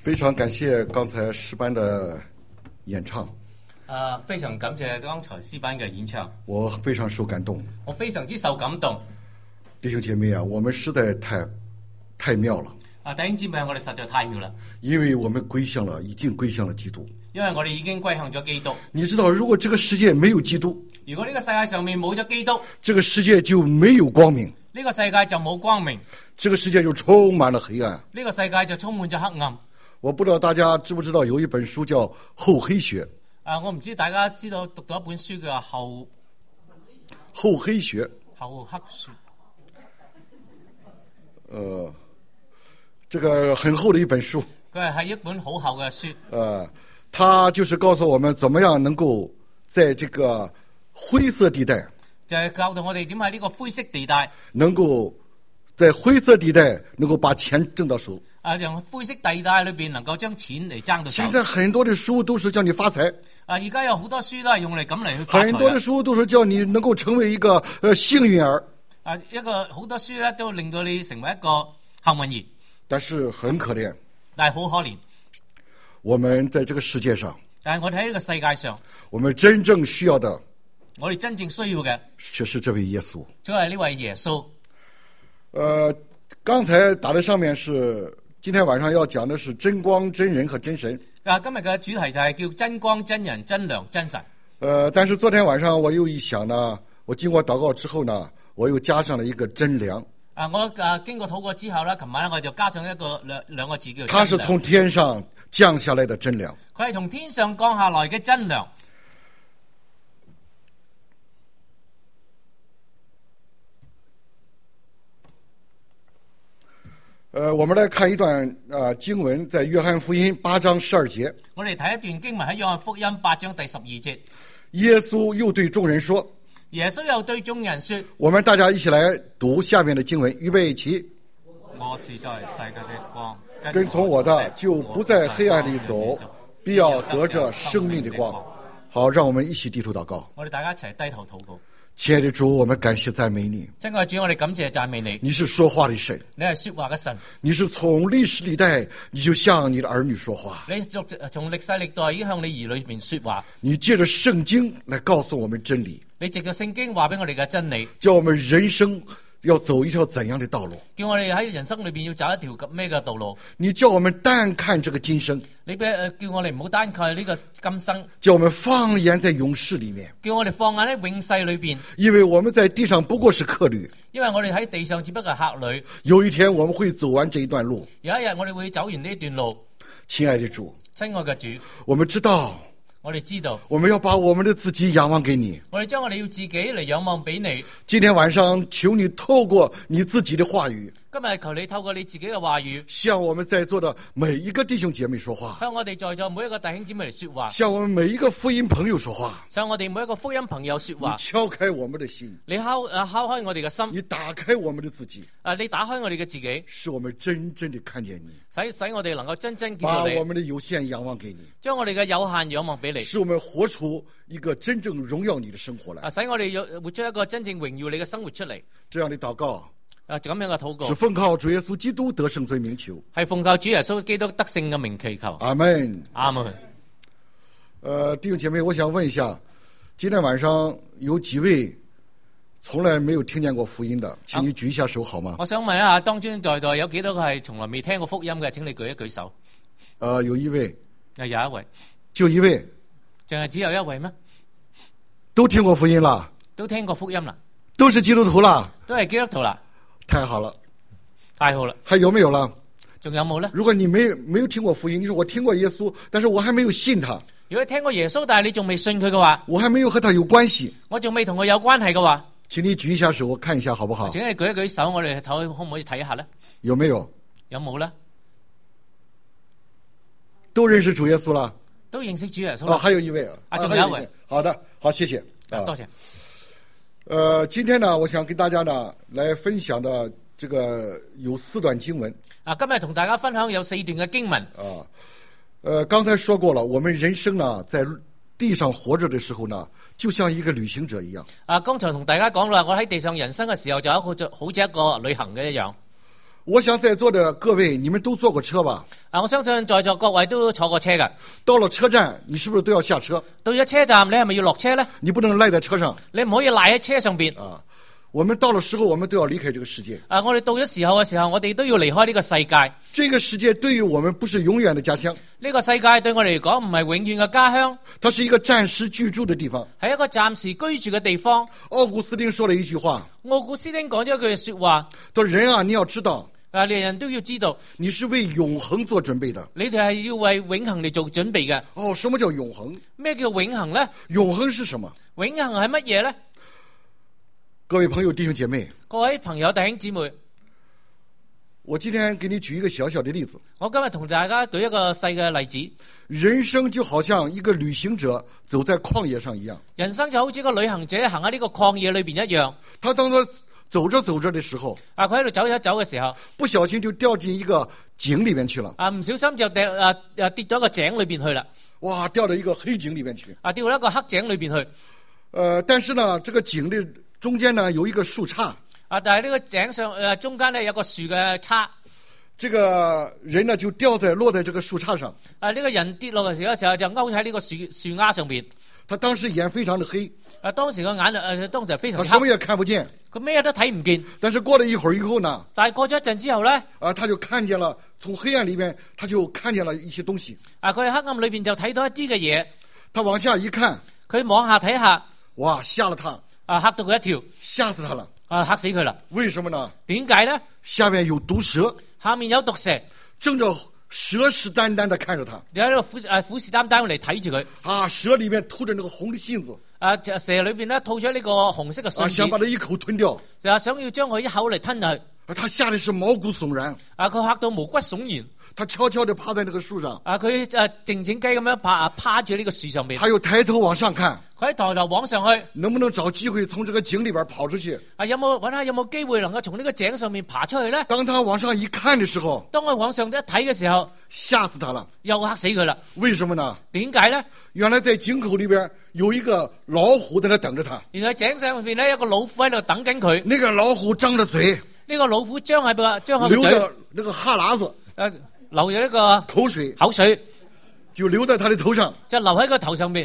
非常感谢刚才诗班的演唱， 非常感謝剛才詩班嘅演唱， 我非常受感動。 我非常之受感動。 弟兄姐妹啊，我們實在太妙了。 弟兄姊妹，我哋實在太妙啦， 因為我們已經歸向了基督。 因為我哋已經歸向咗基督。 你知道，如果這個世界沒有基督， 如果呢個世界上面冇咗基督， 這個世界就沒有光明。 呢個世界就冇光明， 這個世界就充滿了黑暗。 呢個世界就充滿咗黑暗。 我不知道大家知不知道有一本書叫《厚黑學》。 我唔知大家知道讀到一本書叫厚黑學。 厚黑學。 這個很厚的一本書。 佢係一本好厚嘅書。 它就是告訴我們怎麼樣能夠在這個灰色地帶， 就係教導我哋點喺呢個灰色地帶， 能夠在灰色地帶能夠把錢掙到手。 用灰色地帶裏邊能夠將錢嚟爭到手。 現在很多的書都是叫你發財。 而家有好多書都係用嚟咁嚟去發財。 很多的書都是叫你能夠成為一個幸運兒。 好多書咧都令到你成為一個幸運兒。 但是很可憐。 但係好可憐。 我們在這個世界上， 但係我哋喺呢個世界上， 我們真正需要的， 我哋真正需要嘅， 卻是這位耶穌。 就係呢位耶穌。 剛才打在上面是今天晚上要講的是真光、真人和真神。 今日嘅主題就係叫真光、真人、真良、真神。 但是昨天晚上我又一想呢，我經過禱告之後呢，我又加上了一個真良。 我經過禱告之後呢，琴晚我就加上一個兩個字叫真良。 他是從天上降下來的真良。 佢係從天上降下來嘅真良。 我們來看一段經文，在約翰福音8章12節。 我哋睇一段經文喺約翰福音8章第12節。 耶穌又對眾人說。 耶穌又對眾人說。 我們大家一起來讀下面的經文，預備起。 我是在世界的光， 跟從我的就不在黑暗裏走，必要得着生命的光。好，讓我們一起低頭禱告。 我哋大家一齊低頭禱告。 親愛的主，我們感謝讚美你。 親愛的主，我哋感謝讚美你。 你是說話的神， 你係說話嘅神。 你是從歷史歷代你就向你的兒女說話。 你從歷世歷代已經向你兒女面說話。 你借着聖經來告訴我們真理。 你藉着聖經話俾我哋嘅真理， 叫我們人生要走一條怎樣的道路？ 叫我哋喺人生裏邊要走一條咩嘅道路？ 你叫我們單看這個今生， 你叫我哋唔好單看呢個今生， 叫我們放眼在永世裏面， 叫我哋放眼喺永世裏邊。因為我們在地上不過是客旅， 因為我哋喺地上只不過係客旅。 有一天我們會走完這一段路， 有一日我哋會走完呢一段路。 親愛的主， 親愛嘅主， 我們知道。 我哋知道， 我們要把我們的自己仰望給你。 我哋將我哋要自己嚟仰望俾你。 今天晚上，求你透過你自己的話語， 今日求你透過你自己嘅話語， 向我們在座的每一個弟兄姐妹說話， 向我哋在座每一個弟兄姊妹嚟說話， 向我們每一個福音朋友說話， 向我哋每一個福音朋友說話。 你敲開我們的心， 你敲開我哋嘅心， 你打開我們的自己， 你打開我哋嘅自己， 使我們真正的看見你， 使我哋能夠真正見到你， 把我們的有限仰望給你， 將我哋嘅有限仰望俾你， 使我們活出一個真正榮耀你的生活來， 使我哋活出一個真正榮耀你嘅生活出嚟。 這樣的禱告， 咁樣嘅禱告， 是奉靠主耶穌基督得勝罪名求， 係奉靠主耶穌基督得勝嘅名祈求。 阿門， 阿門。 弟兄姐妹，我想問一下，今天晚上有幾位從來沒有聽見過福音的，請你舉一下手好嗎？ 我想問一下，當中在座有幾多個係從來未聽過福音嘅？請你舉一舉手。 有一位， 有一位， 就一位， 淨係只有一位咩？ 都聽過福音啦， 都聽過福音啦， 都是基督徒啦， 都係基督徒啦， 太好了， 太好了。 還有沒有了？ 仲有冇咧？ 如果你沒有聽過福音，你說我聽過耶穌，但是我還沒有信他。 如果你聽過耶穌，但係你仲未信佢嘅話， 我還沒有和他有關係， 我仲未同佢有關係嘅話， 請你舉一下手，我看一下好不好？ 請你舉一舉手，我哋睇可唔可以睇一下咧？ 有沒有？ 有冇咧？ 都認識主耶穌了？ 都認識主耶穌了。 還有一位仲有一位。 好的，好，謝謝。 多謝。 今天呢，我想跟大家呢來分享的這個有4段經文。 今日同大家分享有4段嘅經文。 剛才說過了，我們人生呢，在地上活着的時候呢，就像一個旅行者一樣。 剛才同大家講啦，我喺地上人生嘅時候就好似一個旅行嘅一樣。 我想在座的各位，你们都坐过车吧？ 我相信在座各位都坐過車㗎。 到了車站，你是不是都要下車？ 到咗車站，你係咪要落車呢？ 你不能賴在車上你唔可以賴喺車上邊。 啊！我們到了時候，我們都要離開這個世界。 我哋到咗時候嘅時候，我哋都要離開呢個世界。 這個世界對於我們不是永遠的家鄉， 呢個世界對我哋嚟講唔係永遠嘅家鄉， 它是一個暫時居住的地方。 係一個暫時居住嘅地方。 奧古斯丁說了一句話， 奧古斯丁講咗一句說話， 他說：人啊，你要知道， 你人都要知道， 你是為永恆做準備的。 你哋係要為永恆嚟做準備嘅。 哦，什麼叫永恆？ 咩叫永恆呢？ 永恆是什麼？ 永恆係乜嘢呢？ 各位朋友、弟兄姐妹， 各位朋友、弟兄姊妹， 我今天給你舉一個小小的例子。 我今日同大家舉一個細嘅例子。 人生就好像一個旅行者走在曠野上一樣， 人生就好似一個旅行者行喺呢個曠野裏邊一樣。 他當他走着走着的時候， 佢喺度走一走嘅時候， 不小心就掉進一個井裏面去了。 唔小心就跌咗一個井裏邊去啦。 哇，掉到一個黑井裏面去。 掉到一個黑井裏邊去。 但是呢，這個井的中間呢有一個樹杈。 但係呢個井上中間呢有個樹嘅叉。 這個人呢就落在這個樹杈上。 呢個人跌落嘅時候就勾喺呢個樹丫上邊。 他當時眼非常的黑。 當時個眼當時非常黑。 他什麼也看不見。 佢咩都睇唔見。 但是過了一會兒以後呢？ 但係過咗一陣之後呢？ 他就看見了，從黑暗裏面他就看見了一些東西。 佢喺黑暗裏邊就睇到一啲嘅嘢。 他往下一看， 佢往下睇下， 哇，嚇了他。 嚇到佢一跳， 嚇死他了。 嚇死佢啦！ 為什麼呢？ 點解呢？ 下面有毒蛇， 下面有毒蛇， 正着蛇視眈眈地看着他， 就喺度虎視眈眈嚟睇住佢。 蛇裏面吐着那個紅的信子， 蛇裏邊咧吐咗呢個紅色嘅信子， 想把它一口吞掉， 就想要將佢一口嚟吞下去。 他嚇得是毛骨悚然， 佢嚇到毛骨悚然。 他悄悄地趴在那個樹上， 佢靜靜雞咁樣趴住呢個樹上面。 他又抬頭往上看， 佢喺抬頭往上去， 能不能找機會從這個井裏邊跑出去？ 揾下有冇機會能夠從呢個井上面爬出去呢？ 當他往上一看的時候， 當佢往上一睇嘅時候， 嚇死他了， 又嚇死佢啦。 為什麼呢？ 點解呢？ 原來在井口裏邊有一個老虎在那等着他。 原來井上邊呢有個老虎喺度等緊佢。 那個老虎張着嘴， 呢個老虎張開嘴， 流着那個哈喇子， 流咗一個口水就流在他的頭上， 就流喺個頭上面。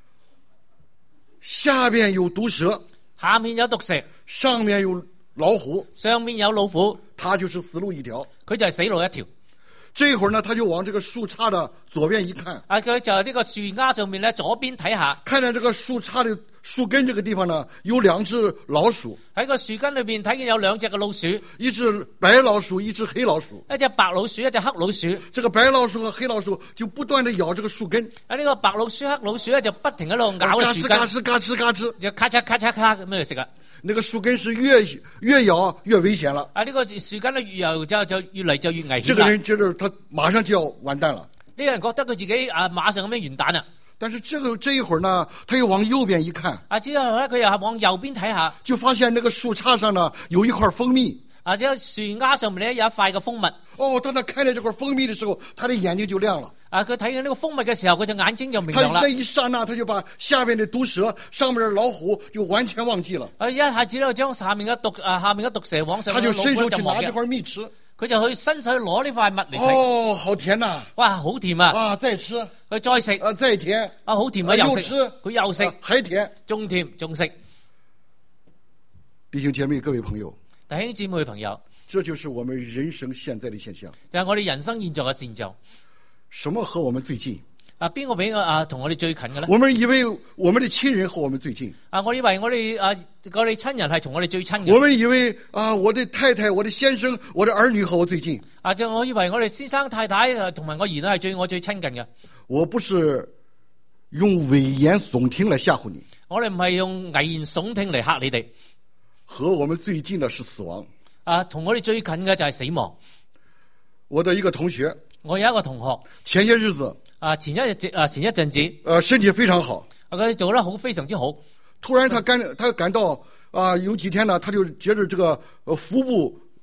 下邊有毒蛇， 下面有毒蛇， 上面有老虎， 上面有老虎， 他就是死路一條。 佢就係死路一條。 這一會兒呢，他就往這個樹杈的左邊一看， 佢就喺呢個樹丫上面咧，左邊睇下， 看見這個樹杈的樹根這個地方呢，有兩隻老鼠。 喺個樹根裏邊睇見有兩隻嘅老鼠， 一隻白老鼠，一隻黑老鼠。 一隻白老鼠，一隻黑老鼠。 這個白老鼠和黑老鼠就不斷地咬這個樹根。 呢個白老鼠、黑老鼠咧就不停喺度咬樹根， 嘎吱嘎吱嘎吱， 就咔嚓咔嚓咔咁樣食啦。 那個樹根是越咬越危險了。 呢個樹根咧越咬就越嚟就越危險。 這個人覺得他馬上就要完蛋了。 呢個人覺得佢自己馬上咁樣完蛋啦。 但是這一會兒呢，他又往右邊一看， 之後咧佢又往右邊睇下， 就發現那個樹杈上呢有一塊蜂蜜。 之後樹丫上面咧有一塊嘅蜂蜜。 當他看見這塊蜂蜜的時候，他的眼睛就亮了。 佢睇見呢個蜂蜜嘅時候，佢隻眼睛就明亮啦。 他那一剎那，他就把下面的毒蛇、上面的老虎就完全忘記了。 一下子咧將下面嘅毒蛇往上， 他就伸手去拿這塊蜜吃。 佢就去伸手去攞呢塊蜜嚟食。 好甜呐！ 哇，好甜啊！ 再吃， 佢再食， 再甜。 好甜啊！又吃， 佢又食， 還甜， 仲甜仲食。 弟兄姐妹，各位朋友， 弟兄姊妹朋友， 這就是我們人生現在的現象。 就係我哋人生現在嘅現象。 什麼和我們最近？ 邊個比同我哋最近嘅咧？ 我們以為我們的親人和我們最近。 我以為我哋親人係同我哋最親嘅。 我們以為我的太太、我的先生、我的兒女和我最近。 我以為我哋先生太太同埋我兒女係我最親近嘅。 我不是用危言聳聽來嚇唬你。 我哋唔係用危言聳聽嚟嚇你哋。 和我們最近的是死亡。 同我哋最近嘅就係死亡。 我的一個同學， 我有一個同學， 前些日子前一陣子， 身體非常好， 佢做得非常之好。 突然他感到有幾天呢，他就覺得這個腹部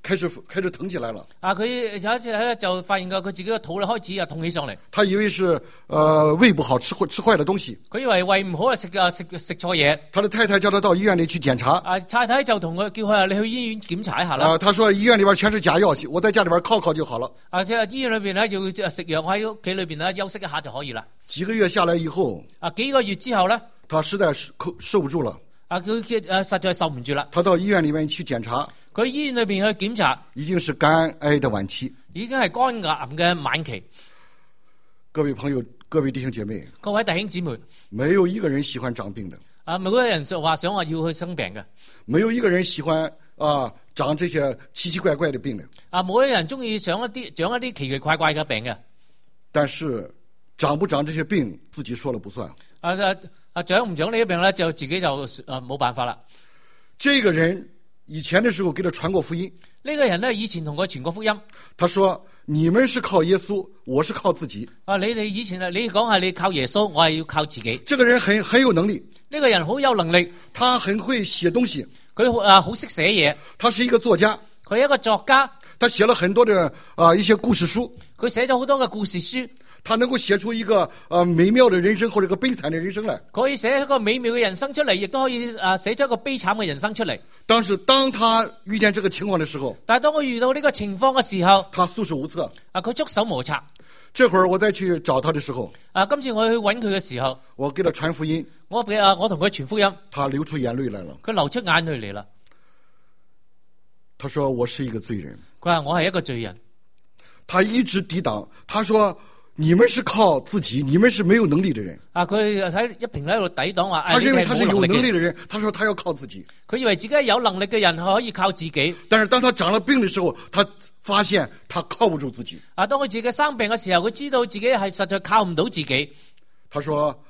開始疼起來了。 佢有一次咧就發現佢自己個肚咧開始痛起上嚟。 他以為是胃不好吃壞的東西。 佢以為胃唔好食錯嘢。 他的太太叫他到醫院裏去檢查。 太太就同佢叫佢你去醫院檢查一下啦。 他說醫院裏邊全是假藥，我在家裏邊靠就好了。 即係醫院裏邊咧要食藥，我喺屋企裏邊咧休息一下就可以啦。 幾個月下來以後， 幾個月之後咧， 他實在受不住了。 佢實在受唔住啦。 他到醫院裏面去檢查。 佢醫院裏邊去檢查， 已經是肝癌的晚期， 已經係肝癌嘅晚期。 各位朋友，各位弟兄姐妹， 各位弟兄姊妹， 沒有一個人喜歡長病的。 每個人就話想話要去生病嘅， 沒有一個人喜歡長這些奇奇怪怪的病的。 冇一個人中意長一啲奇奇怪怪嘅病嘅。 但是長不長這些病，自己說了不算。 長唔長呢啲病咧，就自己就冇辦法啦。 這個人以前的時候給他傳過福音。 呢個人咧以前同佢傳過福音。 他說：你們是靠耶穌，我是靠自己。 你哋以前你講係你靠耶穌，我係要靠自己。 這個人很有能力。 呢個人好有能力。 他很會寫東西。 佢好識寫嘢。 他是一個作家。 佢係一個作家。 他寫了很多的一些故事書。 佢寫咗好多嘅故事書。 他能夠寫出一個美妙的人生或者一個悲慘的人生來。 可以寫一個美妙嘅人生出嚟，亦都可以寫出一個悲慘嘅人生出嚟。 但是當他遇見這個情況的時候， 但係當佢遇到呢個情況嘅時候， 他束手無策。 佢束手無策。 這會兒我再去找他的時候， 今次我去揾佢嘅時候， 我給他傳福音， 我同佢傳福音， 他流出眼淚來了。 佢流出眼淚嚟啦。 他說我是一個罪人。 佢話我係一個罪人。 他一直抵擋。他說你們是靠自己，你們是沒有能力的人。 佢喺一平喺度抵擋話， 他認為他是有能力的人，他說他要靠自己。 佢以為自己係有能力嘅人，可以靠自己。 但是當他長了病的時候，他發現他靠不住自己。 當佢自己生病嘅時候，佢知道自己係實在靠唔到自己。 他說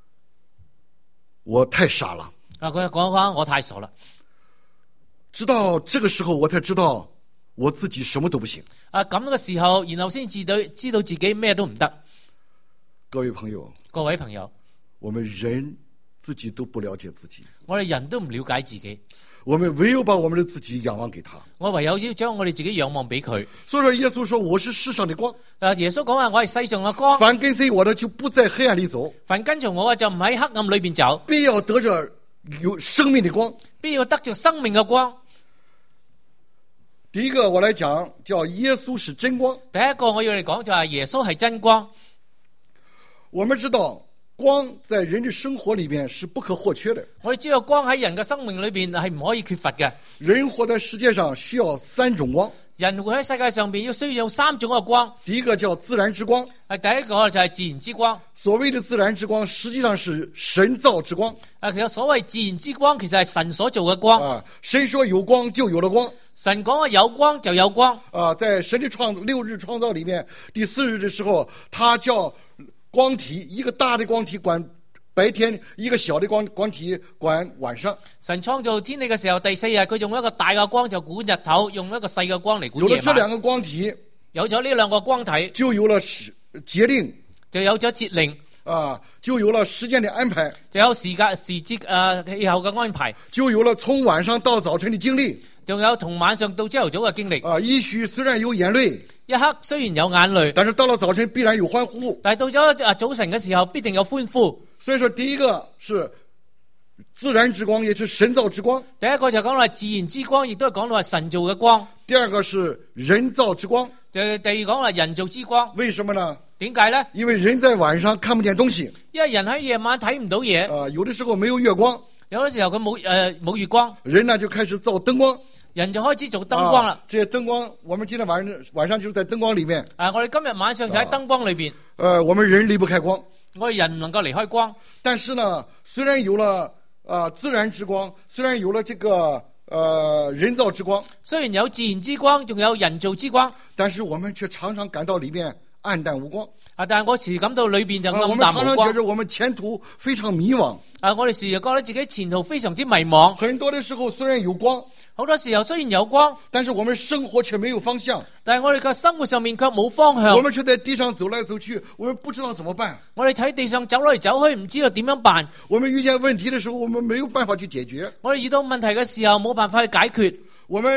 我太傻了。 佢講翻我太傻啦。 直到這個時候，我才知道我自己什麼都不行。 咁嘅時候，然後先知道自己咩都唔得。 各位朋友， 我們人自己都不了解自己。 我哋人都唔了解自己。 我們唯有把我們的自己仰望給他。 我唯有要將我哋自己仰望俾佢。 所以說耶穌說我是世上的光。 耶穌講話我係世上嘅光。 凡跟隨我的就不在黑暗裏走。 凡跟從我嘅就唔喺黑暗裏邊走。 必要得着有生命的光。 必要得着生命嘅光。 第一個我來講叫耶穌是真光。 第一個我要嚟講就係耶穌係真光。 我們知道光在人的生活裏面是不可或缺的。 我哋知道光喺人嘅生命裏邊係唔可以缺乏嘅。 人活在世界上需要三種光。 人活喺世界上邊要需要有三種嘅光。 第一個叫自然之光。 第一個就係自然之光。 所謂的自然之光實際上是神造之光。 其實所謂自然之光其實係神所做嘅光。 神說有光就有了光。 神講有光就有光。 在神的6日創造裏面，第4日的時候，他叫光體，一個大的光體管白天，一個小的光體管晚上。 神創造天地嘅時候，第4日佢用一個大嘅光就管日頭，用一個細嘅光嚟管夜晚。 有了這兩個光體， 有咗呢兩個光體， 就有了節令， 就有咗節令。 就有了時間的安排， 就有時節氣候嘅安排， 就有了從晚上到早晨的經歷， 仲有同晚上到朝頭早嘅經歷。 一許雖然有眼淚， 一刻雖然有眼淚， 但是到了早晨必然有歡呼。 但係到咗早晨嘅時候，必定有歡呼。 所以說，第一個是自然之光，也是神造之光。 第一個就講到係自然之光，亦都係講到係神造嘅光。 第二個是人造之光， 第二講係人造之光。 為什麼呢？ 點解呢？ 因為人在晚上看不見東西， 因為人喺夜晚睇唔到嘢。 有的時候沒有月光， 有的時候佢冇月光， 人呢就開始造燈光， 人就開始做燈光啦。 這些燈光，我們今天晚上就是在燈光裏面。 我哋今日晚上就喺燈光裏邊。 我們人離不開光， 我哋人唔能夠離開光。 但是呢，雖然有了自然之光，雖然有了這個人造之光， 雖然有自然之光，仲有人造之光， 但是我們卻常常感到裏面暗淡無光。 但係我時感到裏邊就暗淡無光。 我們常常覺得我們前途非常迷惘。 我哋時日覺得自己前途非常之迷茫。 很多的時候雖然有光， 好多時候雖然有光， 但是我們生活卻沒有方向。 但係我哋嘅生活上面卻冇方向。 我們卻在地上走來走去，我們不知道怎麼辦。 我哋喺地上走來走去，唔知道點樣辦。 我們遇見問題的時候，我們沒有辦法去解決。 我哋遇到問題嘅時候，冇辦法去解決。 我們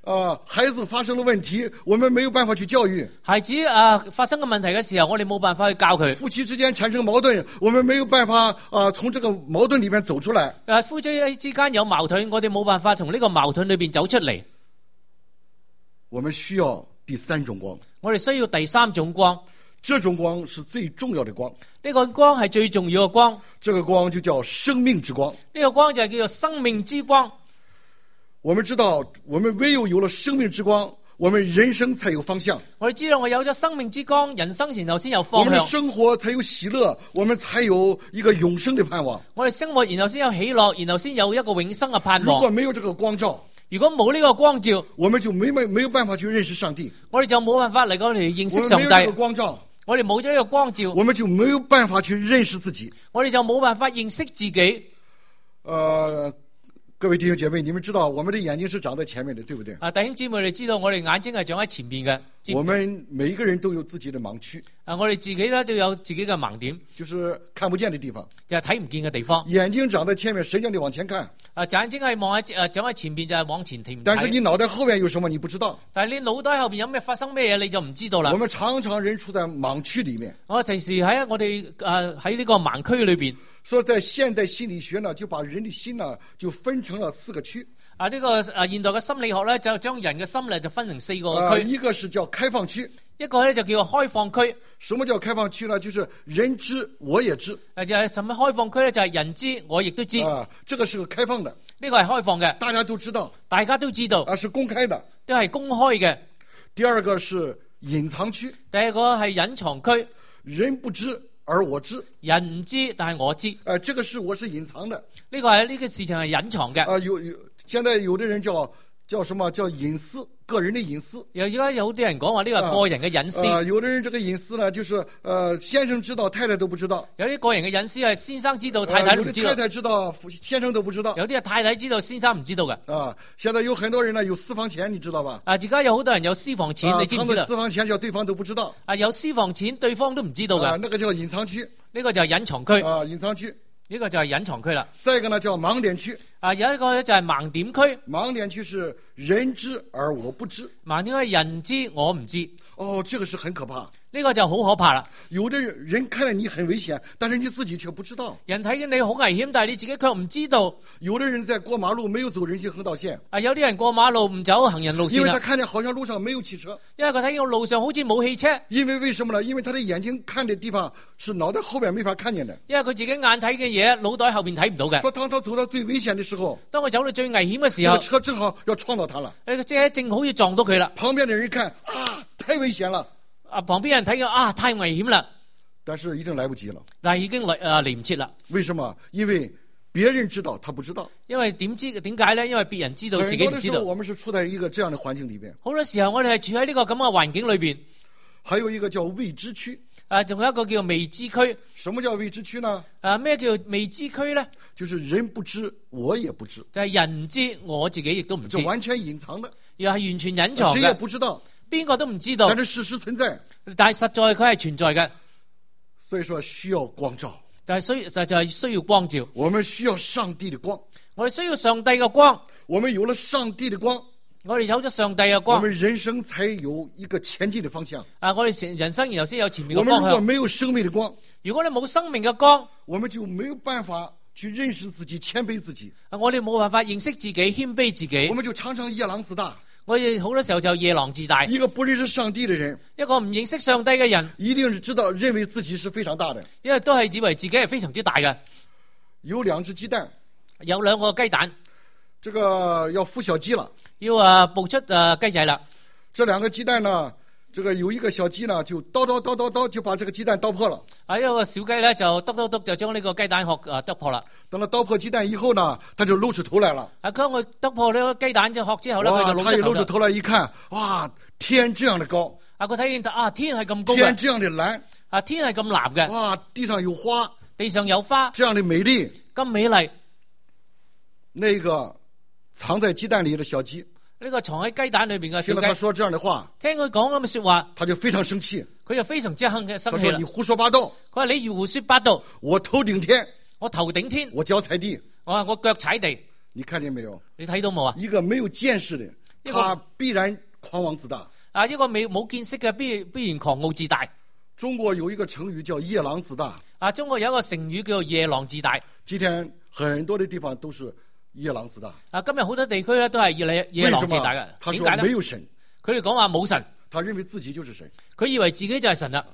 孩子发生了问题，我们没有辦法去教育； 孩子發生嘅問題嘅時候，我哋冇辦法去教佢。 夫妻之間產生矛盾，我們沒有辦法從這個矛盾裏面走出來。 夫妻之間有矛盾，我哋冇辦法從呢個矛盾裏邊走出嚟。 我們需要第三種光， 我哋需要第三種光。 這種光是最重要的光。 呢個光係最重要嘅光。 這個光就叫生命之光。 呢個光就係叫做生命之光。 我們知道，我們唯有了生命之光，我們人生才有方向。 我哋知道，我有咗生命之光，人生然後先有我方向。 們的生活才有喜樂，我們才有一個永生的盼望。 我哋生活然後先有喜樂，然後先有一個永生嘅盼如果望。 沒有這個光照， 如果冇呢個光照， 我們就沒有辦法去認識上帝。 我哋就冇辦法嚟講嚟認識上我們沒有這個帝。 光照， 我哋冇咗呢個光照， 我們就沒有辦法去認識自己。 我哋就冇辦法認識自己。 各位弟兄姐妹，你們知道我們的眼睛是長在前面的，對不對？ 弟兄姊妹，你知道我哋眼睛係長喺前面嘅。 我們每一個人都有自己的盲區， 我哋自己咧都有自己嘅盲點， 就是看不見的地方。 就係睇唔見嘅地方。 眼睛長在前面，誰叫你往前看？ 眼睛係望喺長喺前邊，就係往前睇。 但是你腦袋後面有什麼你不知道。 但係你腦袋後邊有咩發生咩嘢你就唔知道啦。 我們常常人處在盲區裏面。 我隨時喺我哋喺呢個盲區裏邊。 所以在現代心理學呢，就把人的心呢就分成了4個區。 呢個現代嘅心理學咧就將人嘅心理就分成4個區。 一個是叫開放區， 一個咧就叫做開放區。 什麼叫開放區呢？就是人知我也知。 什麼開放區咧？就係人知我亦都知。 這個是個開放的。 呢個係開放嘅， 大家都知道。 大家都知道。 是公開的。 都係公開嘅。 第二個是隱藏區。 第二個係隱藏區。 人不知而我知。 人唔知，但係我知。 這個事我是隱藏的。 呢個事情係隱藏嘅。 現在有的人叫什麼？叫隱私，個人的隱私。 而家有啲人講話呢個係個人嘅隱私。 有的人這個隱私呢，就是先生知道，太太都不知道。 有啲個人嘅隱私係先生知道，太太都唔知道。 有啲太太知道，先生都不知道。 有啲係太太知道，先生唔知道嘅。 現在有很多人呢有私房錢，你知道吧？ 而家有好多人有私房錢，你知唔知道？ 藏私房錢叫對方都不知道。 有私房錢，對方都唔知道嘅。 那個叫隱藏區。 呢個就係隱藏區。 隱藏區。 呢個就係隱藏區啦。 再一個呢叫盲點區。 有一個咧就係盲點區。 盲點區是人知而我不知。 盲點係人知我唔知。 這個是很可怕。 呢個就好可怕啦。 有的人看到你很危險，但是你自己卻不知道。 人睇見你好危險，但係你自己卻唔知道。 有的人在過馬路沒有走人行橫道線。 有啲人過馬路唔走行人路線。 因為他看見好像路上沒有汽車。 因為佢睇見路上好似冇汽車。 因為什麼呢？因為他的眼睛看的地方是腦袋後邊沒法看見的。 因為佢自己眼睇嘅嘢，腦袋後邊睇唔到嘅。 說當他走到最危險的時候， 當佢走到最危險嘅時候， 車正好要撞到他了。 呢個車正好要撞到佢啦。 旁邊的人看太危險了。 旁邊人睇見太危險啦。 但是已經來不及了。 但係已經嚟唔切啦。 為什麼？因為別人知道，他不知道。 因為點解呢？因為別人知道，自己唔知道。 很多的時候，我們是處在一個這樣的環境裏邊。 好多時候，我哋係處喺呢個咁嘅環境裏邊。 還有一個叫未知區。 仲有一個叫未知區。 什麼叫未知區呢？ 咩叫未知區呢？ 就是人不知，我也不知。 就係人唔知，我自己亦都唔知。 就完全隱藏的。 又係完全隱藏嘅。 誰也不知道。 邊個都唔知道。 但是事實存在。 但係實在佢係存在嘅。 所以說需要光照。 但係就係需要光照。 我們需要上帝的光。 我哋需要上帝嘅光。 我們有了上帝的光。 我哋有咗上帝嘅光。 我們人生才有一個前進的方向。 我哋人生然後先有前面嘅方向。 我們如果沒有生命的光， 如果你冇生命嘅光， 我們就沒有辦法去認識自己、謙卑自己。 我哋冇辦法認識自己、謙卑自己。 我們就常常夜郎自大。 我哋好多時候就夜郎自大。 一個不認識上帝的人， 一個唔認識上帝嘅人， 一定是認為自己是非常大的。 因為都係以為自己係非常之大嘅。 有2隻雞蛋， 有2個雞蛋， 這個要孵小雞了， 要孵出雞仔啦。 這2個雞蛋呢，這個有一個小雞呢，就叨就把這個雞蛋叨破了。 一個小雞咧就篤就將呢個雞蛋殼篤破啦。 等佢叨破雞蛋以後呢，他就露出頭來了。 當佢篤破呢個雞蛋隻殼之後咧，佢就他一露出頭來一看，哇，天這樣的高。 佢睇見天係咁高嘅。 天這樣的藍。 天係咁藍嘅。 哇，地上有花。 地上有花。 這樣的美麗。 咁美麗。 那個藏在雞蛋裏的小雞。 呢個藏喺雞蛋裏邊嘅小雞。 聽了他說這樣的話。 聽佢講咁嘅說話。 他就非常生氣。 佢就非常之生氣啦。 他說你胡說八道。 佢話你胡說八道。 我頭頂天。 我頭頂天。 我腳踩地。 我腳踩地。 你看見沒有？ 你睇到冇啊？ 一個沒有見識的。 他必然狂妄自大。 一個冇見識嘅必然狂傲自大。 中國有一個成語叫夜郎自大。 中國有一個成語叫做夜郎自大。 今天很多的地方都是夜郎自大。 今日好多地區咧都係夜郎自大嘅。 他說沒有神。 佢哋講話冇神。 他認為自己就是神。 佢以為自己就係神啦。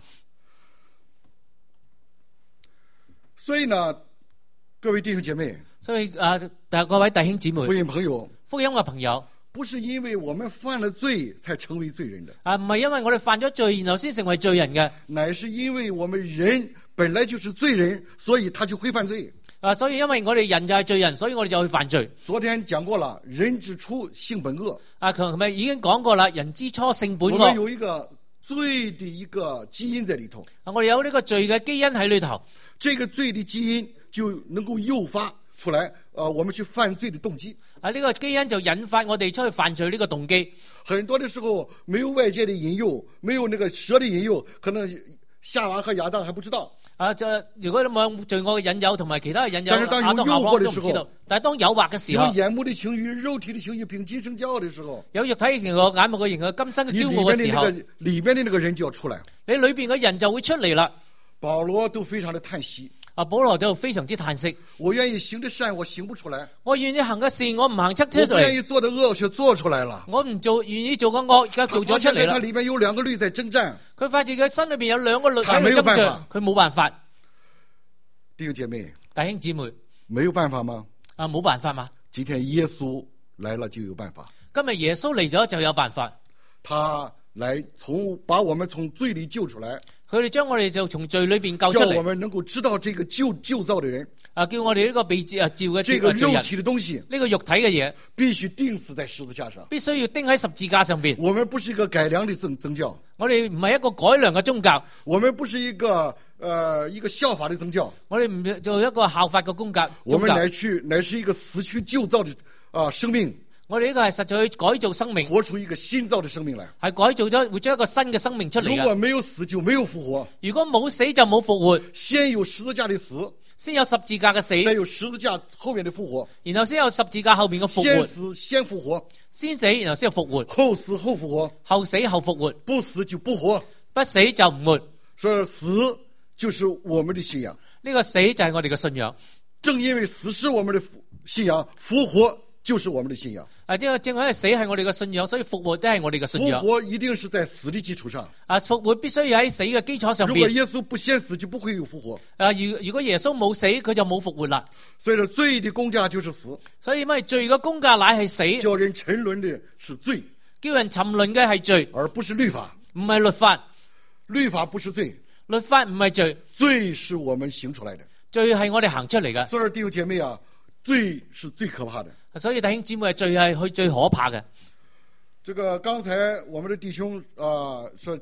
所以呢，各位弟兄姐妹， 各位弟兄姊妹， 福音朋友， 福音嘅朋友， 不是因為我們犯了罪才成為罪人的。 唔係因為我哋犯咗罪，然後先成為罪人嘅。 乃是因為我們人本來就是罪人，所以他就會犯罪。 所以因為我哋人就係罪人，所以我哋就會犯罪。 昨天講過了，人之初性本惡。 琴日已經講過啦，人之初性本惡。 我們有一個罪的一個基因在裏頭。 我哋有呢個罪嘅基因喺裏頭。 這個罪的基因就能夠誘發出來，我們去犯罪的動機。 呢個基因就引發我哋出去犯罪呢個動機。 很多的時候沒有外界的引誘，沒有那個蛇的引誘，可能夏娃和亞當還不知道。 如果你冇罪惡嘅引誘同埋其他嘅引誘， 但是當有誘惑的時候， 但係當誘惑嘅時候， 有眼目的情慾、肉體的情慾並今生驕傲的時候， 有肉體嘅情慾、眼目嘅情慾、今生嘅驕傲嘅時候， 裏面的那個人就要出來， 你裏邊嘅人就會出嚟啦。 保羅都非常的嘆息。 保羅就非常之嘆息。 我願意行的善，我行不出來； 我願意行嘅善，我唔行出嚟。 我不願意做的惡，卻做出來了。 我唔做，願意做嘅惡，而家做咗出嚟啦。 他裏面有兩個律在征戰， 佢發現佢心裏邊有兩個律喺度爭仗，佢冇辦法。 弟兄姐妹， 弟兄姊妹， 沒有辦法嗎？ 冇辦法嘛。 今天耶穌來了就有辦法。 今日耶穌嚟咗就有辦法。 他來把我們從罪裏救出來。 佢哋將我哋就從罪裏邊救出嚟， 叫我們能夠知道這個舊造的人， 叫我哋呢個被召嘅這個肉體的東西， 呢個肉體嘅嘢， 必須釘死在十字架上， 必須要釘喺十字架上邊。 我們不是一個改良的宗教， 我哋唔係一個改良嘅宗教， 我們不是一個效法的宗教， 我哋唔做一個效法嘅宗教， 我們乃是一個死去舊造的生命。 我哋呢個係實在去改造生命， 活出一個新造的生命來， 係改造咗，活出一個新嘅生命出嚟。 如果沒有死就沒有復活， 如果冇死就冇復活。 先有十字架的死， 先有十字架嘅死， 再有十字架後面的復活， 然後先有十字架後面嘅復活。 先死先復活， 先死然後先有復活， 後死後復活， 後死後復活， 不死就不活， 不死就唔活。 所以死就是我們的信仰， 呢個死就係我哋嘅信仰。 正因為死是我們的信仰，復活就是我們的信仰。 正因為死係我哋嘅信仰，所以復活都係我哋嘅信仰。 復活一定是在死的基礎上。 復活必須要喺死嘅基礎上邊。 如果耶穌不先死，就不會有復活。 如果耶穌冇死，佢就冇復活啦。 所以說罪的工價就是死。 所以咪罪嘅工價乃係死。 叫人沉淪的是罪， 叫人沉淪嘅係罪， 而不是律法。 唔係律法。 律法不是罪， 律法唔係罪， 罪是我們行出來的。 罪係我哋行出嚟嘅。 所以弟兄姐妹啊，罪是最可怕的。 所以弟兄姊妹，罪係最可怕嘅。 這個剛才我們的弟兄說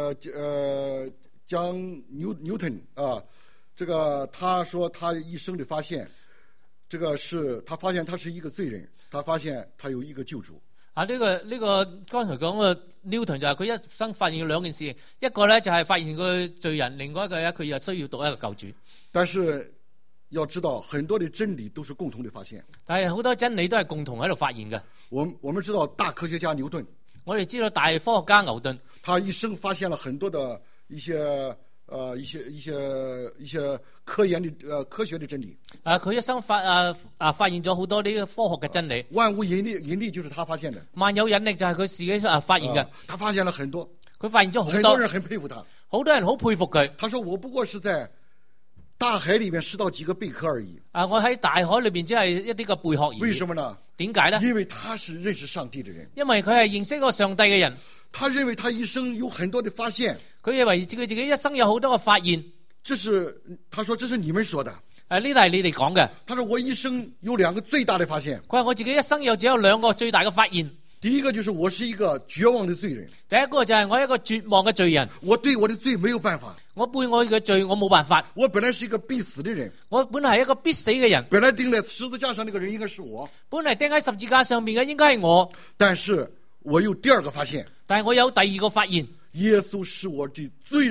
將Newton啊，這個他說他一生的發現，這個是他發現他是一個罪人，他發現他有一個救主。 呢個剛才講嘅 Newton 就係佢一生發現兩件事，一個咧就係發現個罪人，另外一個咧佢又需要讀一個救主。但是要知道很多的真理都是共同的發現， 但係好多真理都係共同喺度發現嘅。 我們知道大科學家牛頓， 我哋知道大科學家牛頓， 他一生發現了很多的一些科研的科學的真理。 佢一生發現咗好多呢個科學嘅真理。 萬物引力就是他發現的。 萬有引力就係佢自己發現嘅。 他發現了很多， 佢發現咗好多。 很多人很佩服他， 好多人好佩服佢。 他說我不過是在大海裏面拾到幾個貝殼而已。 我喺大海裏邊只係一啲個貝殼而已。 為什麼呢？ 點解呢？ 因為他是認識上帝的人。 因為佢係認識個上帝嘅人。 他認為他一生有很多的發現。 佢認為佢自己一生有好多個發現。 他說這是你們說的。 呢度係你哋講嘅。 他說我一生有兩個最大的發現。 佢話我自己一生只有兩個最大嘅發現。 第一個就是我是一個絕望的罪人。 第一個就係我一個絕望嘅罪人。 我對我的罪沒有辦法。 我背我嘅罪，我冇辦法。 我本來是一個必死的人。 我本來係一個必死嘅人。 本來釘在十字架上那個人應該是我。 本來釘喺十字架上面嘅應該係我。 但是我有第二個發現。 但係我有第二個發現。 耶穌是我的罪人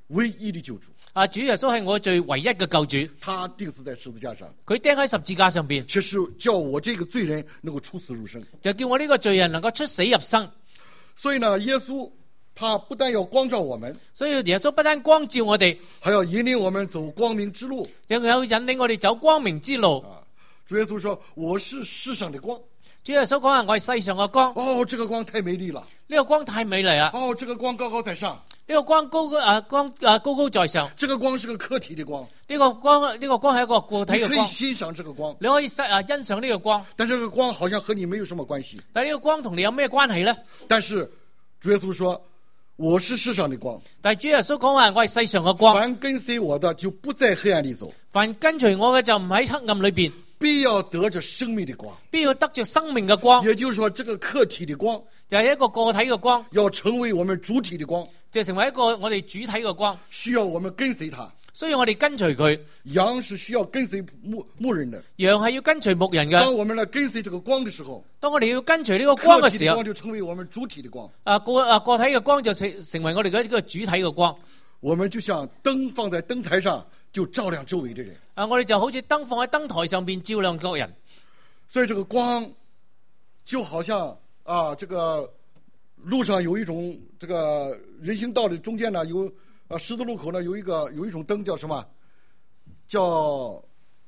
唯一的救主。 主耶穌係我最唯一嘅救主。 他釘死在十字架上， 佢釘喺十字架上邊， 卻是叫我這個罪人能夠出死入生， 就叫我呢個罪人能夠出死入生。 所以呢，耶穌他不但要光照我們， 所以耶穌不單光照我哋， 還要引領我們走光明之路， 仲有引領我哋走光明之路。 主耶穌說：我是世上的光。 主耶穌講話：我係世上嘅光。 哦，這個光太美麗了。 呢個光太美麗啦。 哦，這個光高高在上。 呢個光高高在上。 這個光是個客體的光。 呢個光係一個個體嘅光。 你可以欣賞這個光。 你可以欣賞呢個光。 但這個光好像和你沒有什麼關係。 但呢個光同你有咩關係呢？ 但是主耶穌說：我是世上的光。 但係主耶穌講話：我係世上嘅光。 凡跟隨我的就不在黑暗裏走。 凡跟隨我嘅就唔喺黑暗裏邊。 必要得着生命的光， 必要得着生命嘅光。 也就是說，這個客體的光就係一個個體嘅光， 要成為我們主體的光， 就成為一個我哋主體嘅光， 需要我們跟隨他。 所以我哋跟隨佢。 羊是需要跟隨牧人的， 羊係要跟隨牧人嘅。 當我們來跟隨這個光的時候， 當我哋要跟隨呢個光嘅時候， 光就成為我們主體的光。 個體嘅光就成為我哋嘅一個主體嘅光。 我們就像燈放在燈台上，就照亮周圍的人。 我哋就好似燈放喺燈台上邊照亮各人。 所以這個光就好像這個路上有一種這個人行道的中間呢，有十字路口呢有一種燈叫什麼？叫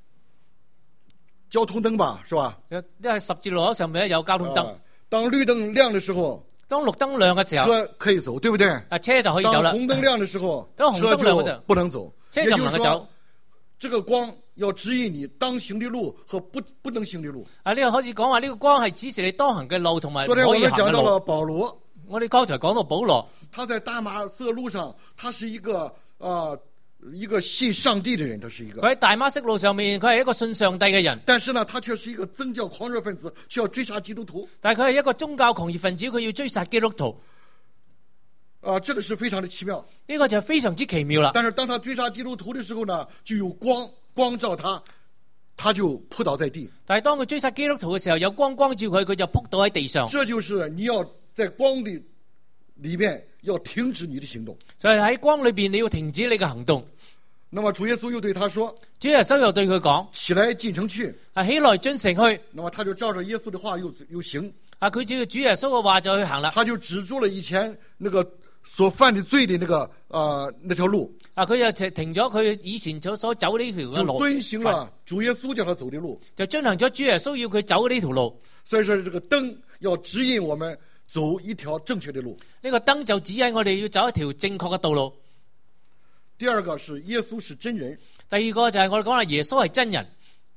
交通燈吧，是吧？ 因為十字路口上面有交通燈。 當綠燈亮的時候， 當綠燈亮嘅時候， 車可以走，對不對？ 車就可以走啦。 當紅燈亮的時候， 當紅燈亮嘅時候， 不能走。 車就唔能夠走。 這個光要指引你當行的路和不能行的路。 呢個開始講話呢個光係指示你當行嘅路同埋唔可以行嘅路。 昨天我們講到了保羅， 我哋剛才講到保羅， 他在大馬色路上，他是一個信上帝的人，他是一個。 佢喺大馬色路上面，佢係一個信上帝嘅人。 但是呢，他卻是一個宗教狂熱分子，需要追殺基督徒。 但係佢係一個宗教狂熱分子，佢要追殺基督徒。 這個是非常的奇妙。 呢個就非常之奇妙啦。 但是當他追殺基督徒的時候呢，就有光照他，他就撲倒在地。 但係當佢追殺基督徒嘅時候，有光照佢，佢就撲倒喺地上。 這就是你要在光裏面要停止你的行動。 就係喺光裏邊你要停止你嘅行動。 那麼主耶穌又對他說： 主耶穌又對佢講： 起來進城去。 起來進城去。 那麼他就照着耶穌的話又行。 佢照主耶穌嘅話就去行啦。 他就止住了以前那個所犯的罪的那條路。 佢就停咗佢以前所走呢條嘅路， 就遵行了主耶穌叫他走的路， 就遵行咗主耶穌要佢走呢條路。 所以說，這個燈要指引我們走一條正確的路。 呢個燈就指引我哋要走一條正確嘅道路。 第二個是耶穌是真人。 第二個就係我哋講啦，耶穌係真人。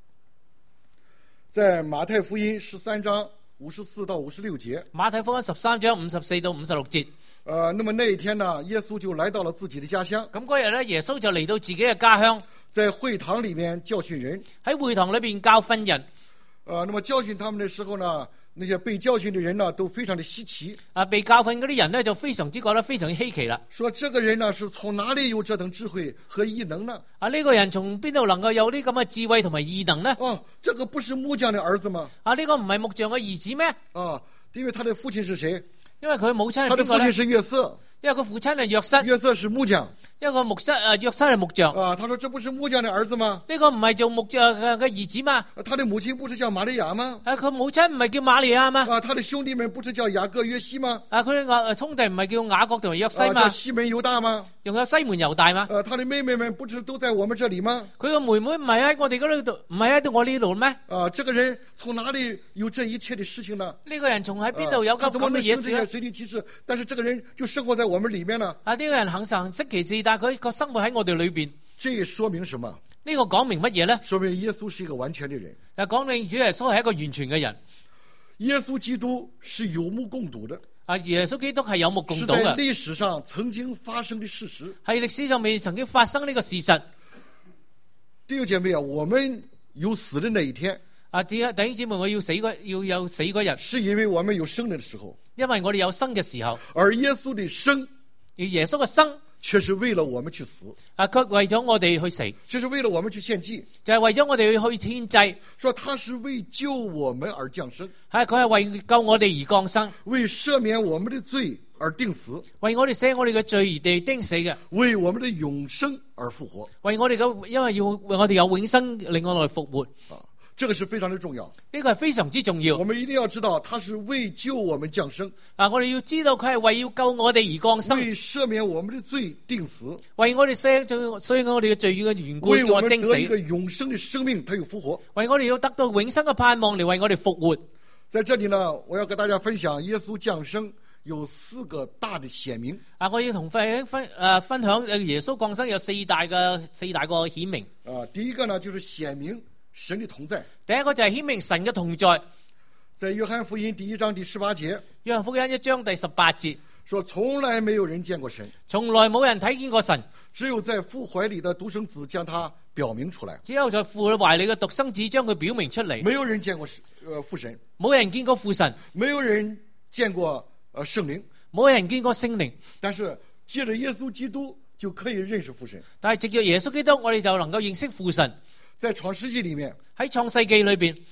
在馬太福音13章54到56節。 馬太福音13章54到56節。 那麼那一天呢，耶穌就來到了自己的家鄉。 咁嗰日咧，耶穌就嚟到自己嘅家鄉， 在會堂裏面教訓人。 喺會堂裏邊教訓人。 那麼教訓他們的時候呢，那些被教訓的人呢，都非常的稀奇。 被教訓嗰啲人呢，就非常之覺得非常之稀奇啦。 說這個人呢，是從哪裏有這等智慧和異能呢？ 呢個人從邊度能夠有啲咁嘅智慧同埋異能呢？ 這個不是木匠的兒子嗎？ 呢個唔係木匠嘅兒子咩？ 因為他的父親是誰？ 因為佢母親係邊個呢？ 他的父親是約瑟。 因為佢父親係約瑟。 約瑟是木匠。 一個約瑟係木匠。 他說這不是木匠的兒子嗎？ 呢個唔係做木匠嘅兒子嗎？ 他的母親不是叫瑪利亞嗎？ 佢母親唔係叫瑪利亞嗎？ 他的兄弟們不是叫雅各約西嗎？ 佢哋兄弟唔係叫雅各同埋約西嗎？ 叫西門猶大嗎？ 仲有西門猶大嗎？ 他的妹妹們不是都在我們這裏嗎？ 佢個妹妹唔係喺我哋嗰度，唔係喺我呢度咩？ 這個人從哪裏有這一切的事情呢？ 呢個人從喺邊度有咁嘅嘢事呢？ 神蹟奇事，但是這個人就生活在我們裏面呢？ 呢個人肯行識奇事，但係佢個生活喺我哋裏邊。 這說明什麼？ 呢個講明乜嘢呢？ 說明耶穌是一個完全的人。 講明主耶穌係一個完全嘅人。 耶穌基督是有目共睹的。 耶穌基督係有目共睹嘅。 是在歷史上曾經發生的事實。 係歷史上面曾經發生呢個事實。 弟兄姐妹啊，我們有死的那一天。 弟兄姊妹，我要有死嗰日， 是因為我們有生的時候。 因為我哋有生嘅時候。 而耶穌的生， 而耶穌嘅生， 卻是為了我們去死。 卻為咗我哋去死。 就是為了我們去獻祭。 就係為咗我哋去獻祭。 說他是為救我們而降生。 佢係為救我哋而降生， 為赦免我們的罪而定死， 為我哋捨我哋嘅罪而被釘死嘅， 為我們的永生而復活。 為我哋嘅，因為要為我哋有永生，令我哋復活。 這個是非常的重要， 呢個係非常之重要。 我們一定要知道，他是為救我們降生。 我哋要知道佢係為要救我哋而降生， 為赦免我們的罪定死， 為我哋赦，所以我哋嘅罪嘅緣故為我們釘死。 得一個永生的生命，他又復活。 為我哋要得到永生嘅盼望嚟為我哋復活。 在這裡呢，我要跟大家分享耶穌降生有4個大的顯明。 我要同分享耶穌降生有四大個顯明。 第一個呢，就是顯明神的同在。 第一個就係顯明神嘅同在。 在約翰福音第1章第18節， 約翰福音1章第18節說，從來沒有人見過神， 從來冇人睇見過神， 只有在父懷裡的獨生子將他表明出來。 只有在父懷裡嘅獨生子將佢表明出嚟。 沒有人見過父神， 冇人見過父神， 沒有人見過聖靈， 冇人見過聖靈。 但是借着耶穌基督就可以認識父神。 但係藉着耶穌基督，我哋就能夠認識父神。 在創世紀裡面， 喺創世紀裏邊，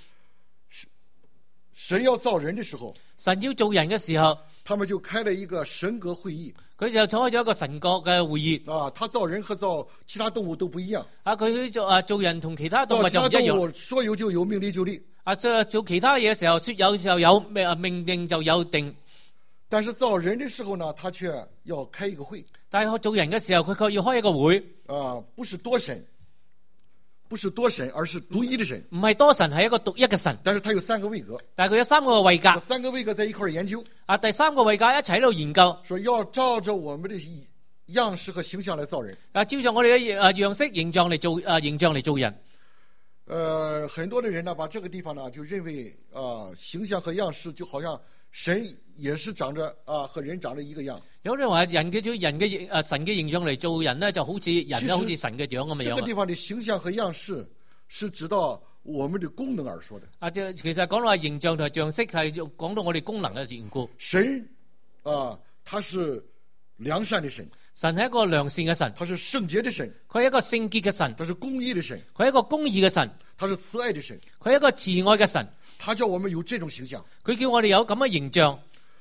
神要造人的時候， 神要做人嘅時候， 他們就開了一個神格會議。 佢就開咗一個神國嘅會議。 他造人和造其他動物都不一樣。 佢做人同其他動物就唔一樣。 其他動物說有就有，命立就立。 做其他嘢嘅時候，說有就有，命定就有定。 但是造人的時候呢，他卻要開一個會。 但係做人嘅時候，佢卻要開一個會。 不是多神，不是多神，而是獨一的神。 唔係多神，係一個獨一嘅神。 但是他有3個位格。 但係佢有3個位格。 3個位格在一塊研究。 第3個位格一齊喺度研究。 說要照着我們的樣式和形象來造人。 照着我哋嘅樣式形象嚟做人。 很多的人呢，把這個地方呢，就認為形象和樣式就好像神也是長着和人長着一個樣。有人話人嘅神嘅形象嚟做人呢，就好似人咧，好似神嘅樣咁嘅樣。 這個地方的形象和樣式是指到我們的功能而說的。 其實講到話形象同樣式係講到我哋功能嘅緣故。 神他是良善的神。 神係一個良善嘅神， 他是聖潔的神， 佢係一個聖潔嘅神， 他是公義的神， 佢係一個公義嘅神， 他是慈愛的神， 佢係一個慈愛嘅神， 他叫我們有這種形象， 佢叫我哋有咁嘅形象。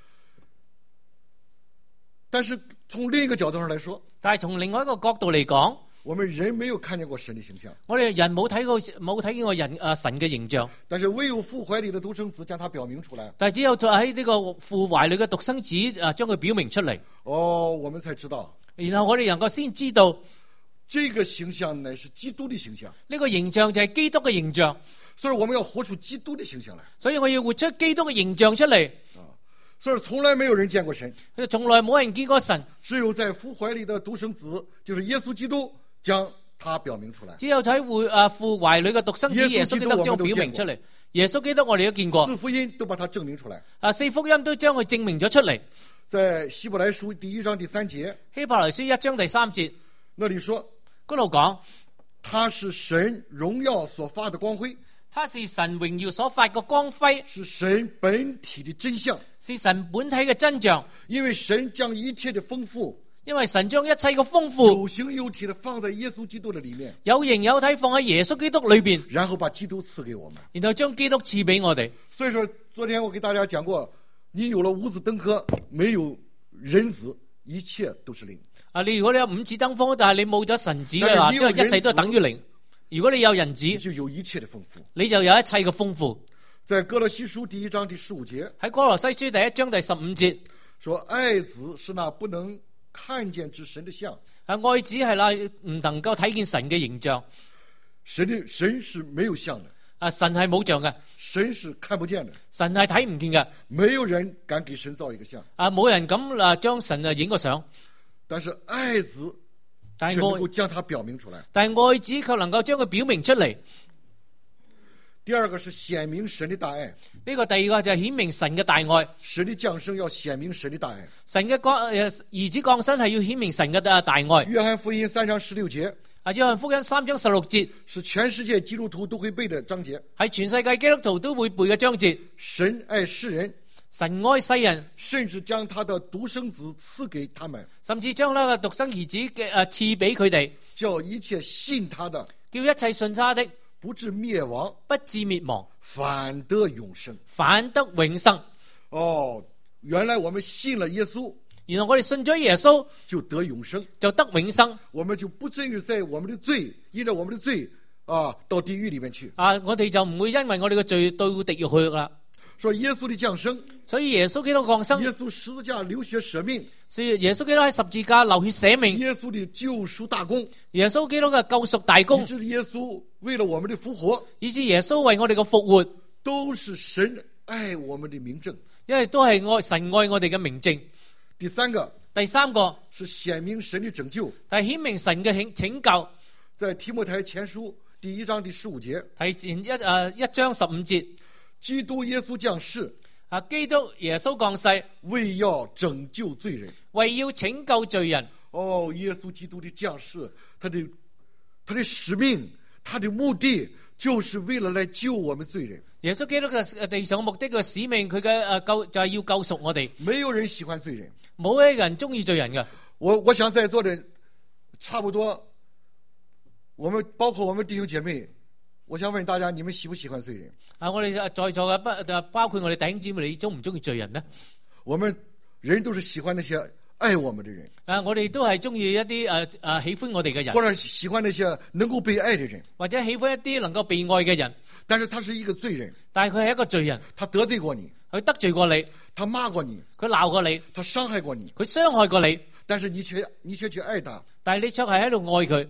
但是從另一個角度上來說， 但係從另外一個角度嚟講， 我們人沒有看見過神的形象， 我哋人冇睇見過神嘅形象， 但是唯有父懷裡的獨生子將他表明出來， 但係只有喺呢個父懷裡嘅獨生子將佢表明出嚟， 我們才知道。 然後我哋能夠先知道， 這個形象乃是基督的形象。 呢個形象就係基督嘅形象， 所以我們要活出基督的形象來。 所以我要活出基督嘅形象出嚟。 所以從來沒有人見過神， 從來冇人見過神， 只有在父懷裡的獨生子，就是耶穌基督，將他表明出來。 只有喺父懷裡嘅獨生子耶穌基督將表明出嚟。耶穌基督我哋都見過 ，4福音都把它證明出來。 4福音都將佢證明咗出嚟。 在希伯來書第1章第3節， 希伯來書1章第3節， 那裡說， 嗰度講， 他是神榮耀所發的光輝， 他是神榮耀所發嘅光輝， 是神本體的真相， 是神本體嘅真相。 因為神將一切的豐富， 因為神將一切嘅豐富有形有體的放在耶穌基督的裡面， 有形有體放喺耶穌基督裏邊， 然後把基督賜給我們， 然後將基督賜俾我哋。 所以說，昨天我給大家講過，你有了五子登科，沒有人子，一切都是零。 如果你有五子登科，但係你冇咗神子嘅話，因為一切都係等於零。如果你有人子， 就有一切的豐富， 你就有一切嘅豐富。 在哥羅西書第1章第15節， 喺哥羅西書第1章第15節， 說愛子是那不能看見之神的像， 愛子係那唔能夠睇見神嘅形象。 神是沒有像的， 神係冇像嘅， 神是看不見的， 神係睇唔見嘅， 沒有人敢給神造一個像， 冇人敢將神影個相。 但是愛子卻能夠將它表明出來， 但係愛子卻能夠將佢表明出嚟。 第二個是顯明神的大愛， 呢個第二個就係顯明神嘅大愛。 神的降生要顯明神的大愛， 神嘅兒子降生係要顯明神嘅大愛。 約翰福音3章16節， 約翰福音3章16節是全世界基督徒都會背的章節， 係全世界基督徒都會背嘅章節。 神愛世人， 神愛世人， 甚至將他的獨生子賜給他們， 甚至將呢個獨生兒子嘅賜俾佢哋， 叫一切信他的， 叫一切信他的不至滅亡， 不至滅亡， 反得永生。 反得永生。 原來我們信了耶穌， 原來我哋信咗耶穌就得永生， 就得永生。 我們就不至於在我們的罪，因着我們的罪到地獄裏面去。 我哋就唔會因為我哋嘅罪到地獄去啦。 說耶穌的降生， 所以耶穌基督降生， 耶穌十字架流血捨命， 所以耶穌基督喺十字架流血捨命， 耶穌的救贖大功， 耶穌基督嘅救贖大功， 以致耶穌為了我們的復活， 以致耶穌為我哋嘅復活， 都是神愛我們的明證， 因為都係神愛我哋嘅明證。 第三個是顯明神的拯救， 但係顯明神嘅拯救， 在提摩太前書第1章第15節， 提前一章15節， 基督耶穌降世， 基督耶穌降世， 為要拯救罪人， 為要拯救罪人。 耶穌基督的降世，他的使命，他的目的，就是為了來救我們罪人。 耶穌基督嘅地上目的嘅使命，佢嘅就係要救贖我哋。 沒有人喜歡罪人， 冇一個人中意罪人嘅。 我想在座的差不多，包括我們弟兄姐妹，我想問大家，你們喜不喜歡罪人？ 我哋在座嘅包括我哋弟兄姊妹，你中唔中意罪人呢？ 我們人都是喜歡那些愛我們的人。 我哋都係中意一啲喜歡我哋嘅人， 或者喜歡那些能夠被愛的人， 或者喜歡一啲能夠被愛嘅人。 但是他是一個罪人， 但係佢係一個罪人， 他得罪過你， 佢得罪過你， 他罵過你， 佢鬧過你， 他傷害過你， 佢傷害過你， 但是你卻去愛他， 但係你卻係喺度愛佢。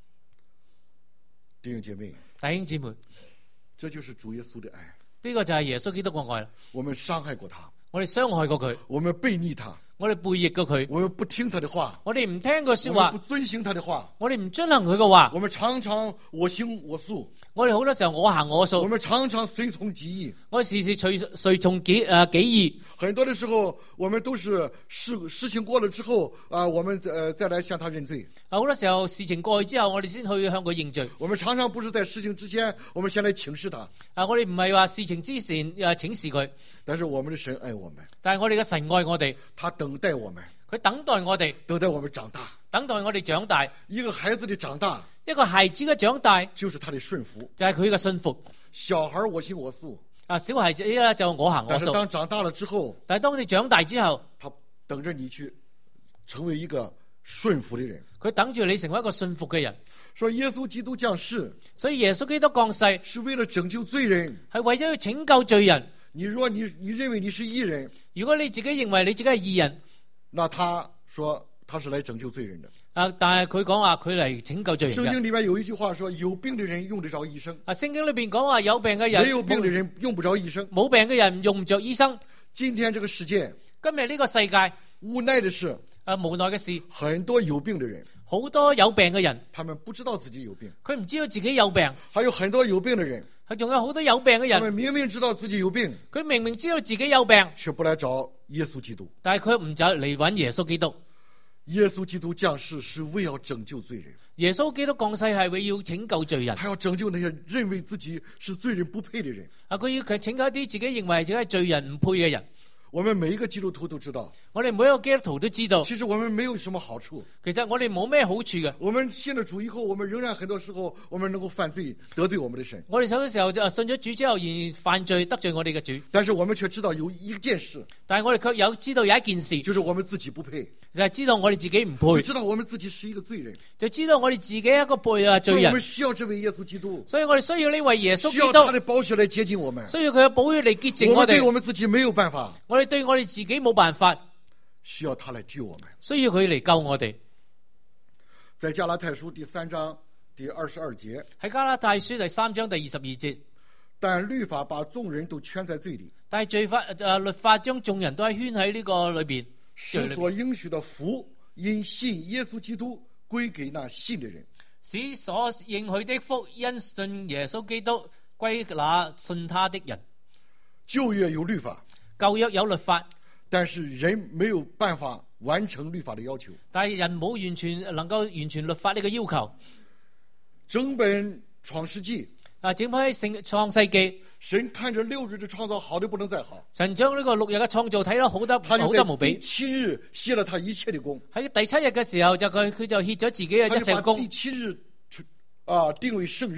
弟兄姐妹， 弟兄姊妹， 這就是主耶穌的愛。 呢個就係耶穌基督嘅愛啦。 我們傷害過他， 我哋傷害過佢， 我們背逆他， 我哋背逆過佢， 我們不聽他的話， 我哋唔聽佢說話， 我們不遵行他的話， 我哋唔遵行佢嘅話， 我們常常我行我素， 我哋好多時候我行我素， 我們常常隨從己意， 我哋時時隨從己意。 很多的時候，我們都是事情過了之後我們再來向他認罪。 好多時候事情過去之後，我哋先去向佢認罪。 我們常常不是在事情之前，我們先來請示他。 我哋唔係話事情之前請示佢， 但是我們的神愛我們， 但係我哋嘅神愛我哋， 他等待我們， 佢等待我哋， 等待我們長大， 等待我哋長大。 一個孩子的長大， 一個孩子嘅長大， 就是他的順服， 就係佢嘅信服。 小孩我行我素， 小孩子呢就我行我素。 但是當長大了之後， 但係當你長大之後， 他等着你去成為一個順服的人。 佢等住你成為一個信服嘅人。 說耶穌基督降世， 所以耶穌基督降世是為了拯救罪人，係為咗要拯救罪人。 你認為你是義人， 如果你自己認為你自己係義人， 那他說他是來拯救罪人的。 但係佢講話佢嚟拯救罪人。 聖經裏面有一句話說，有病的人用得着醫生。 聖經裏邊講話有病嘅人， 沒有病的人用不着醫生。 冇病嘅人用唔着醫生。 今天這個世界， 今日呢個世界， 無奈的是， 無奈嘅事， 很多有病的人， 好多有病嘅人， 他們不知道自己有病， 佢唔知道自己有病。 還有很多有病的人， 佢仲有好多有病嘅人， 他們明明知道自己有病， 佢明明知道自己有病， 卻不來找耶穌基督。 但係佢唔走嚟揾耶穌基督。 耶穌基督降世是為要拯救罪人。 耶穌基督降世係為要拯救罪人。 他要拯救那些認為自己是罪人不配的人。 佢要拯救一啲自己認為自己係罪人唔配嘅人。 我們每一個基督徒都知道， 我哋每一個基督徒都知道， 其實我們沒有什麼好處。 其實我哋冇咩好處嘅。 我們信了主以後，我們仍然很多時候我們能夠犯罪，得罪我們的神。 我哋有嘅時候就信咗主之後，仍然犯罪得罪我哋嘅主。 但是我們卻知道有一件事， 但係我哋卻知道有一件事， 就是我們自己不配， 就係知道我哋自己唔配， 就知道我們自己是一個罪人， 就知道我哋自己一個罪人。 所以我們需要這位耶穌基督， 所以我哋需要呢位耶穌基督， 需要他的寶血來潔淨我們， 需要佢嘅寶血嚟潔淨我哋。 我們對我們自己沒有辦法， 我哋對我哋自己冇辦法， 需要他來救我們， 需要佢嚟救我哋。 在加拉太書第3章第22節， 喺加拉太書第3章第22節， 但律法把眾人都圈在罪裏， 但係律法將眾人都係圈喺呢個裏邊， 使所應許的福因信耶穌基督歸給那信的人， 使所應許的福因信耶穌基督歸那信他的人。 舊約有律法， 舊約有律法， 但是人沒有辦法完成律法的要求。 但係人冇能夠完全律法呢個要求。 整本創世紀， 整批創世紀， 神看着6日的創造好得不能再好， 神將呢個6日嘅創造睇得好得無比。 第7日歇了他一切的功。喺第7日嘅時候佢就歇咗自己嘅一切功。 第7日定為聖日，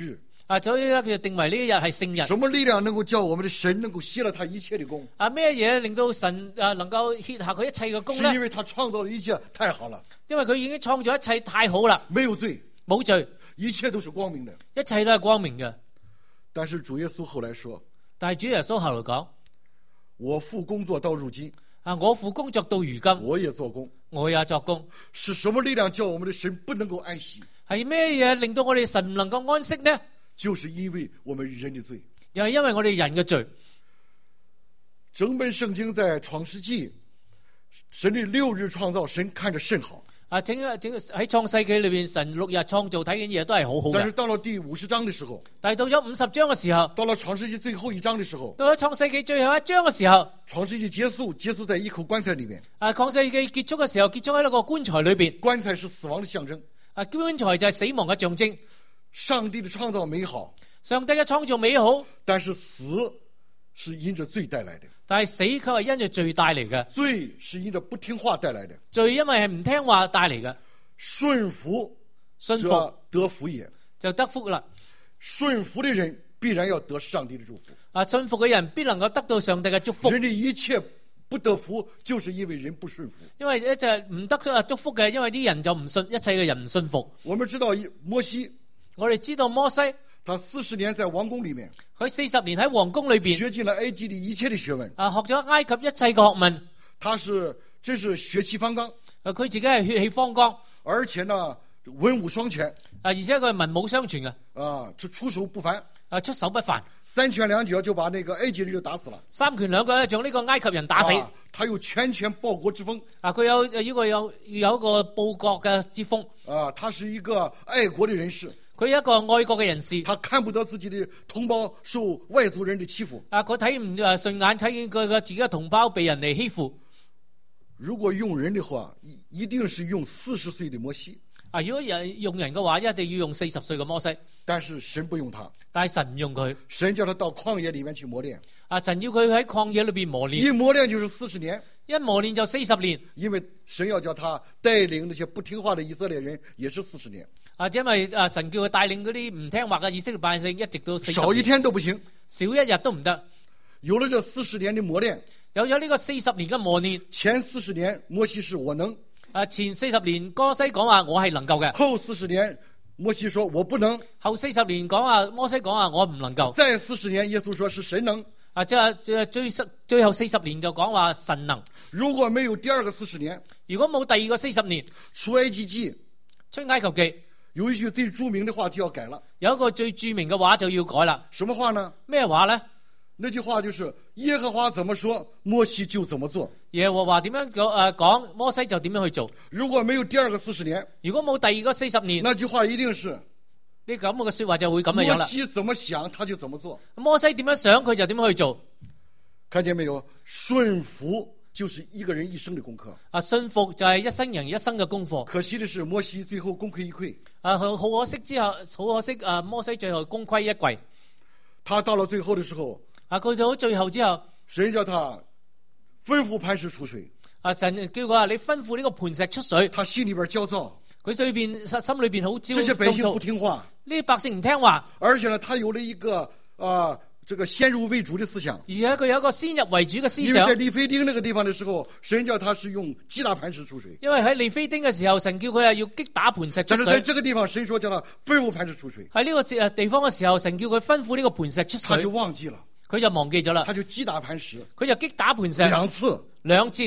所以咧佢就定為呢一日係聖日。 什麼力量能夠叫我們的神能夠歇了他一切的功？ 咩嘢令到神能夠歇下佢一切嘅功咧？ 是因為他創造的一切太好了， 因為佢已經創造一切太好啦， 沒有罪， 冇罪， 一切都是光明的， 一切都係光明嘅。 但是主耶穌後來說， 但係主耶穌後來講， 我父工作到如今， 我父工作到如今， 我也做工， 我也作工。 是什麼力量叫我們的神不能夠安息？ 係咩嘢令到我哋神唔能夠安息呢？ 就是因為我們人的罪， 又係因為我哋人嘅罪。 整本聖經在創世紀，神的6日創造，神看着甚好。 整喺創世紀裏邊，神6日創造睇緊嘢都係好好嘅。 但是到了第50章的時候， 但係到咗50章嘅時候， 到了創世紀最後1章的時候， 到咗創世紀最後1章嘅時候， 創世紀結束在一口棺材裏面。 創世紀結束嘅時候，結束喺一個棺材裏邊。 棺材是死亡的象徵。 棺材就係死亡嘅象徵。 上帝的創造美好， 上帝嘅創造美好， 但是死是因着罪帶來的。 但係死卻係因着罪帶嚟嘅。 罪是因着不聽話帶來的。 罪因為係唔聽話帶嚟嘅。 順服者得福也， 就得福啦。 順服的人必然要得上帝的祝福。 順服嘅人必能夠得到上帝嘅祝福。 人的一切不得福，就是因為人不順服。 因為一直唔得祝福嘅，因為啲人就唔信，一切嘅人唔信服。 我們知道摩西， 我哋知道摩西， 他40年在王宮裏面， 佢40年喺皇宮裏邊學盡了埃及的一切的學問。 學咗埃及一切嘅學問。 他真是血氣方剛。 佢自己係血氣方剛， 而且呢文武雙全。 而且佢係文武雙全嘅。 出手不凡。 出手不凡。 3拳2腳就把那個埃及人就打死了。 3拳2腳咧，將呢個埃及人打死。 他有全權報國之風。 佢有一個報國嘅之風。 他是一個愛國的人士。 佢係一個愛國嘅人士。 他看不得自己的同胞受外族人的欺負。 佢睇唔順眼，睇見佢自己嘅同胞被人哋欺負。 如果用人的話，一定是用40歲的摩西。 如果用人嘅話，一定要用40歲嘅摩西。 但是神不用他。 但係神唔用佢。 神叫他到曠野裏面去磨練。 神要佢喺曠野裏邊磨練。 一磨練就是40年。 一磨練就40年。 因為神要叫他帶領那些不聽話的以色列人，也是40年。 因為神叫佢帶領嗰啲唔聽話嘅以色列百姓，一直都40年。 少一天都不行。 少一日都唔得。 有了這40年的磨練。 有咗呢個40年嘅磨練。 前40年摩西是我能。 前40年摩西講話我係能夠嘅。 後40年摩西說我不能。 後40年講話摩西講話我唔能夠。 再40年耶穌說是神能。 即係最後40年就講話神能。 如果沒有第二個40年， 如果冇第二個40年， 出埃及記有一句最著名的話就要改了。 有一個最著名嘅話就要改啦。 什麼話呢？ 咩話呢？ 那句話就是耶和華怎麼說，摩西就怎麼做。 耶和華點樣講，摩西就點樣去做。 如果沒有第二個40年， 如果冇第二個40年， 那句話一定是呢咁嘅說話就會咁樣樣啦。 摩西怎麼想，他就怎麼做。 摩西點樣想，佢就點樣去做。 看見沒有？順服就是一個人一生的功課。 順服就係一生人一生嘅功課。 可惜的是，摩西最後功虧一簣。 好可惜之後，好可惜摩西最後功虧一簣。 他到了最後的時候， 佢到最後之後， 神叫他吩咐磐石出水。 神叫佢話你吩咐呢個磐石出水。 他心裏邊焦躁， 佢心裏邊好焦躁。 這些百姓不聽話， 呢啲百姓唔聽話。 而且呢，他有了一個這個先入為主的思想。 而且佢有一個先入為主嘅思想。 因為在利非丁那個地方的時候，神叫他是用擊打磐石出水。 因為喺利非丁嘅時候，神叫佢要擊打磐石出水。 但是在這個地方，神說叫他吩咐磐石出水。 喺呢個地方嘅時候，神叫佢吩咐呢個磐石出水。 他就忘記了。 佢就忘記咗啦。 他就擊打磐石。 佢就擊打磐石 2次。 2次。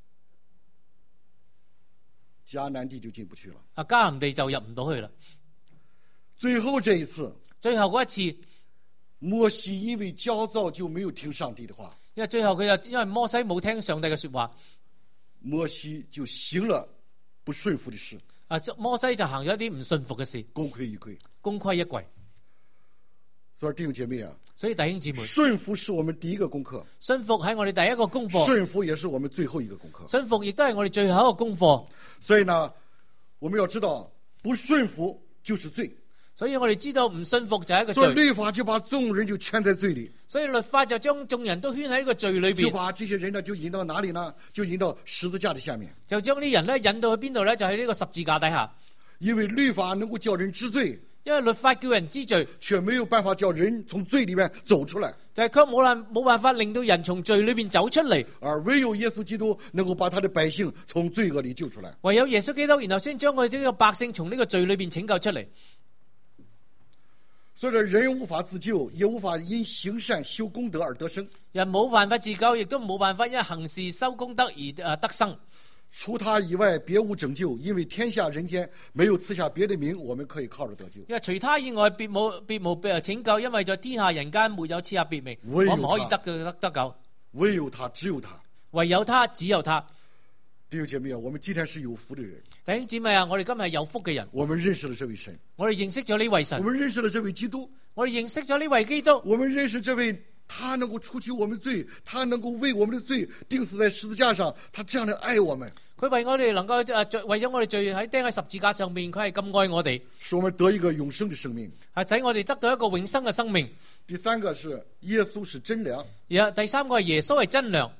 迦南地就進不去了。 迦南地就入唔到去啦。 最後這一次。 最後嗰一次。 摩西因為焦躁就沒有聽上帝的話。 因為最後佢就因為摩西冇聽上帝嘅說話。 摩西就行了不順服的事。 摩西就行咗一啲唔順服嘅事。 功虧一簣。 功虧一簣。 所以弟兄姐妹啊。 所以弟兄姊妹， 順服是我們第一個功課。 順服係我哋第一個功課。 順服也是我們最後一個功課。 順服亦都係我哋最後一個功課。 所以呢，我們要知道，不順服就是罪。 所以我哋知道唔順服就係一個罪。 所以律法就把眾人就圈在罪裏。 所以律法就將眾人都圈喺呢個罪裏邊。 就把這些人呢就引到哪裏呢？就引到十字架的下面。 就將啲人咧引到去邊度咧？就喺呢個十字架底下。 因為律法能夠叫人知罪。 因為律法叫人知罪， 卻沒有辦法叫人從罪裏面走出來。 但係卻冇辦法令到人從罪裏邊走出嚟。 而唯有耶穌基督能夠把他的百姓從罪惡裏救出來。 唯有耶穌基督，然後先將佢呢個百姓從呢個罪裏邊拯救出嚟。 所以人無法自救，也無法因行善修功德而得生。 人冇辦法自救，亦都冇辦法因行事修功德而得生。 除他以外別無拯救，因為天下人間沒有賜下別的名，我們可以靠着得救。 因為除他以外別無拯救，因為在天下人間沒有賜下別名，我唔可以得救。 唯有他，只有他。 唯有他，只有他。 弟兄姐妹啊，我們今天是有福的人。 弟兄姊妹啊，我哋今日係有福嘅人。 我們認識了這位神， 我哋認識咗呢位神。 我們認識了這位基督， 我哋認識咗呢位基督。 我們認識這位，他能夠除去我們罪，他能夠為我們的罪釘死在十字架上，他這樣的愛我們。 佢為我哋能夠為咗我哋罪喺釘喺十字架上面，佢係咁愛我哋， 使我們得一個永生的生命， 係使我哋得到一個永生嘅生命。 第三個是耶穌是真糧， 第三個係耶穌係真糧。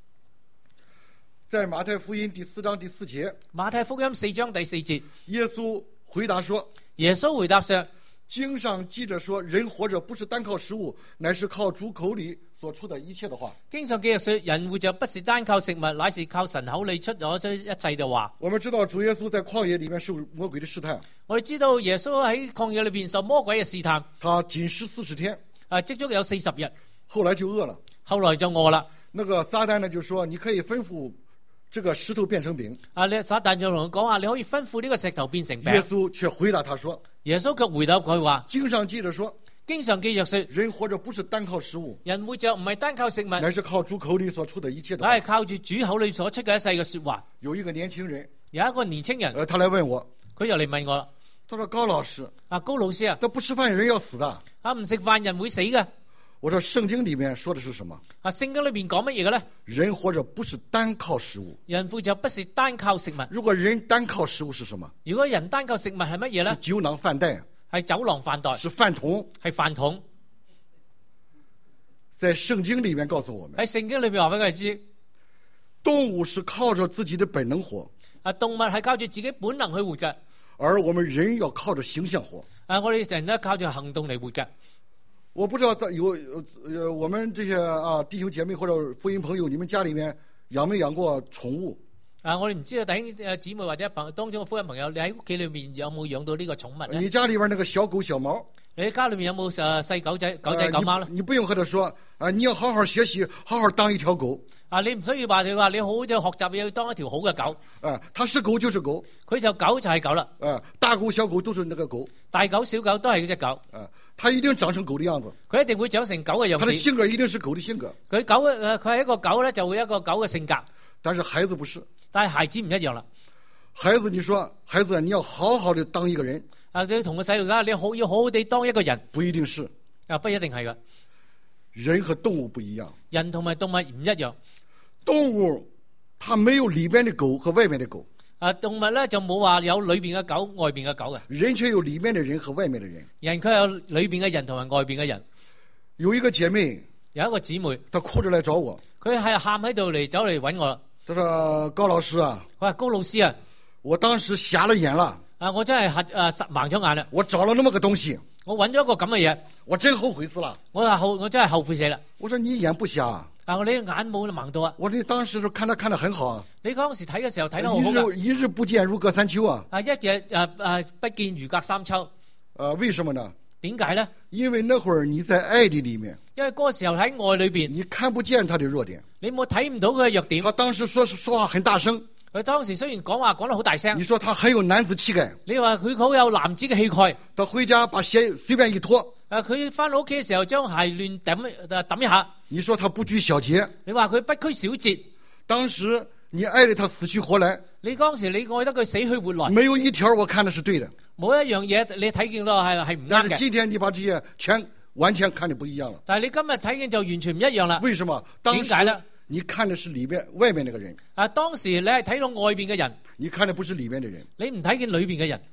在馬太福音第4章第4節， 馬太福音4章第4節， 耶穌回答說： 耶穌回答說， 經上記着說，人活着不是單靠食物，乃是靠主口裏所出的一切的話。 經上記着說，人活着不是單靠食物，乃是靠神口裏出咗一切嘅話。我們知道主耶穌在曠野裏面受魔鬼的試探。我哋知道耶穌喺曠野裏邊受魔鬼嘅試探。他禁食40天，積足有40日，後來就餓了。後來就餓啦。那個撒旦呢就說：你可以吩咐這個石頭變成餅。你撒旦就同佢講話，你可以吩咐呢個石頭變成餅。耶穌卻回答他說：耶穌卻回答佢話，經上記着說，經常記着說，人活着不是單靠食物，人活着唔係單靠食物，乃是靠主口裏所出的一切的話。乃係靠住主口裏所出嘅一切嘅說話。有一個年輕人，有一個年輕人，他來問我，佢又嚟問我啦。他說：高老師，高老師啊，都不吃飯人要死的。唔食飯人會死嘅。我說聖經裏面說的是什麼？聖經裏面講乜嘢嘅咧？人活着不是單靠食物，人活着不是單靠食物。如果人單靠食物是什麼？如果人單靠食物係乜嘢咧？是酒囊飯袋，係酒囊飯袋，是飯桶，係飯桶。在聖經裏面告訴我們，喺聖經裏面話俾我哋知，動物是靠着自己的本能活，動物係靠住自己本能去活嘅，而我們人要靠着形象活，我哋人都靠住行動嚟活嘅。我不知道我們這些弟兄姐妹或者福音朋友，你們家裏面養沒養過寵物？我哋唔知道弟兄姊妹或者當中嘅福音朋友，你喺屋企裏面有冇養到呢個寵物呢？你家裏邊那個小狗小貓，你家裏面有冇細狗仔狗貓呢？你不用和他說你要好好學習，好好當一條狗。你唔需要話你好好學習要當一條好嘅狗。它是狗就是狗，佢就狗就係狗啦。大狗小狗都是那個狗，大狗小狗都係嗰隻狗。它一定長成狗的樣子，佢一定會長成狗嘅樣子。它的性格一定是狗的性格。佢係一個狗咧，就會一個狗嘅性格。但是孩子不是，但係孩子唔一樣啦。孩子，你說孩子，你要好好的當一個人。你同個細路講，你要好好地當一個人。不一定是，不一定係噶。人和動物不一樣，人同埋動物唔一樣。動物它沒有裏邊的狗和外面的狗。動物咧就冇話有裏邊嘅狗、外邊嘅狗嘅。人卻有裏面的人和外面的人。人卻有裏邊嘅人同埋外邊嘅人。有一個姐妹，有一個姊妹，她哭着來找我。佢係喊喺度嚟走嚟揾我啦。她說：高老師啊，佢話高老師啊，我當時瞎了眼了。我真係盲咗眼啦。我找了那麼個東西，我揾咗一個咁嘅嘢，我真後悔死了。我真係後悔死啦。我說你眼不瞎。我你眼冇盲到啊！我你當時看得很好啊！你當時睇嘅時候睇得好好。一日不見如隔三秋啊！一日不見如隔三秋。為什麼呢？點解呢？因為那會兒你在愛的裏面。因為嗰個時候喺愛裏邊，你看不見他的弱點，你冇睇唔到佢嘅弱點。他當時說話很大聲。佢當時雖然講話講得好大聲。你說他很有男子氣概。你話佢好有男子嘅氣概。他回家把鞋隨便一脫。佢翻到屋企嘅時候將鞋亂抌一下。你說他不拘小節。你話佢不拘小節。當時你愛得他死去活來。你當時你愛得佢死去活來。沒有一條我看的是對的。冇一樣嘢你睇見到係唔啱嘅。但是今天你把這些完全看得不一樣了。但係你今日睇見就完全唔一樣啦。為什麼？點解呢？你看的是裏邊外面那個人。當時你係睇到外邊嘅人。你看的不是裏面的人。你唔睇見裏邊嘅人。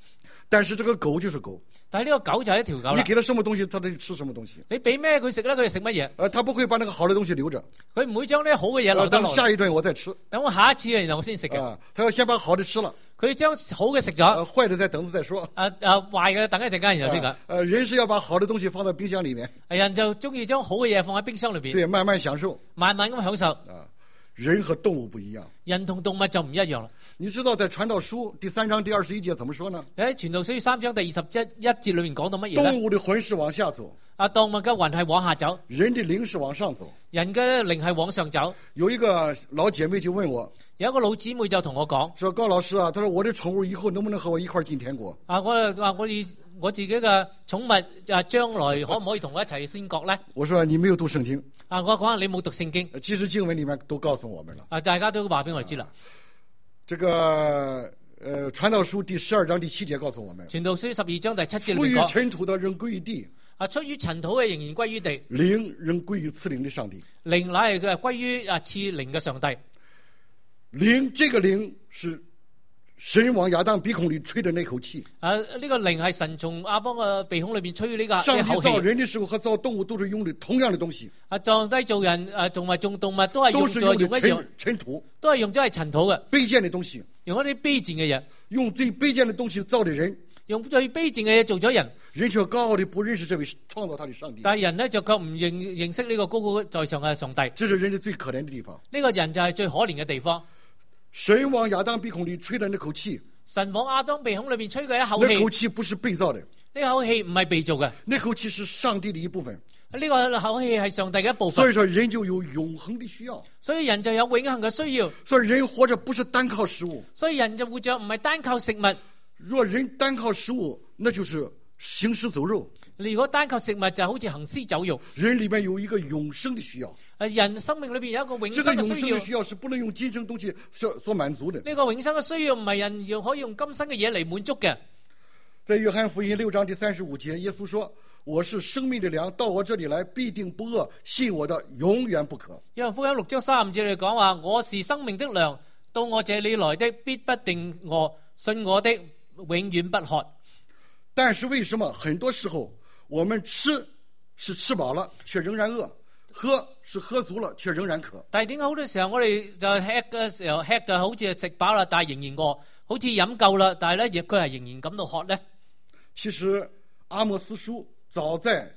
但是這個狗就是狗。 但係呢個狗就係一條狗啦。 你給它什麼東西，它就吃什麼東西。 你俾咩佢食咧，佢就食乜嘢。 它不會把那個好的東西留着。 佢唔會將呢好嘅嘢留得落。 等下一頓我再吃。 等我下一次然後我先食嘅。 它要先把好的吃了。 佢將好嘅食咗。 壞的再等着再說。 壞嘅等一陣間然後先講。 人是要把好的東西放在冰箱裏面。 人就中意將好嘅嘢放喺冰箱裏邊。 對，慢慢享受。 慢慢咁享受。 人和動物不一樣。 人同動物就唔一樣啦。 你知道在傳道書第3章第21節怎麼說呢？ 喺傳道書3章第21節裏面講到乜嘢咧？ 動物的魂是往下走。 動物嘅魂係往下走。 人的靈是往上走。 人嘅靈係往上走。 有一個老姐妹就問我， 有一個老姊妹就同我講， 說高老師啊，他說我的寵物以後能不能和我一塊進天國？ 我自己嘅寵物將來可唔可以同我一齊天國咧？ 我說你沒有讀聖經。 我講你冇讀聖經。 其實經文裏面都告訴我們了。 大家都話俾我哋知啦。 這個傳道書第12章第7節告訴我們， 傳道書12章第7節出於塵土的仍歸於地。 出於塵土嘅仍然歸於地。 靈仍歸於賜靈的上帝。 靈乃係歸於賜靈嘅上帝。 靈，這個靈是神往亞當鼻孔裏吹的那口氣。 呢個靈係神從亞當嘅鼻孔裏邊吹呢個上帝造人的時候和造動物都是用的同樣的東西。 上帝造人同埋種動物都係用咗一樣塵土， 都係用咗係塵土嘅卑賤的東西， 用一啲卑賤嘅嘢， 用最卑賤的東西造的人， 用最卑賤嘅嘢做咗人， 人卻高傲地不認識這位創造他的上帝。 但係人呢就卻唔認識呢個高高在上嘅上帝。 這是人的最可憐的地方。 呢個人就係最可憐嘅地方。 神往亞當鼻孔裏吹的那口氣， 神往亞當鼻孔裏邊吹嘅一口氣， 那口氣不是被造的， 呢口氣唔係被造嘅， 那口氣是上帝的一部分。 呢個口氣係上帝嘅一部分。 所以說人就有永恆的需要， 所以人就有永恆嘅需要。 所以人活着不是單靠食物， 所以人就活着唔係單靠食物。 若人單靠食物，那就是行屍走肉。 你如果單靠食物，就好似行屍走肉。 人裏面有一個永生的需要， 人生命裏邊有一個永生嘅需要。 這個永生的需要是不能用今生東西所滿足的。 呢個永生嘅需要唔係人可以用今生嘅嘢嚟滿足嘅。 在約翰福音6章第35節，耶穌說：我是生命的糧，到我這裏來必定不餓，信我的永遠不渴。約翰福音6章35節嚟講話，我是生命的糧，到我這裏來的必不定餓，信我的永遠不渴。 但是為什麼很多時候我們吃是吃飽了，卻仍然餓；喝是喝足了，卻仍然渴？ 但係點解好多時候我哋就吃嘅時候吃就好似食飽啦，但係仍然餓；好似飲夠啦，但係咧亦佢係仍然感到渴咧？ 其實阿摩斯書早在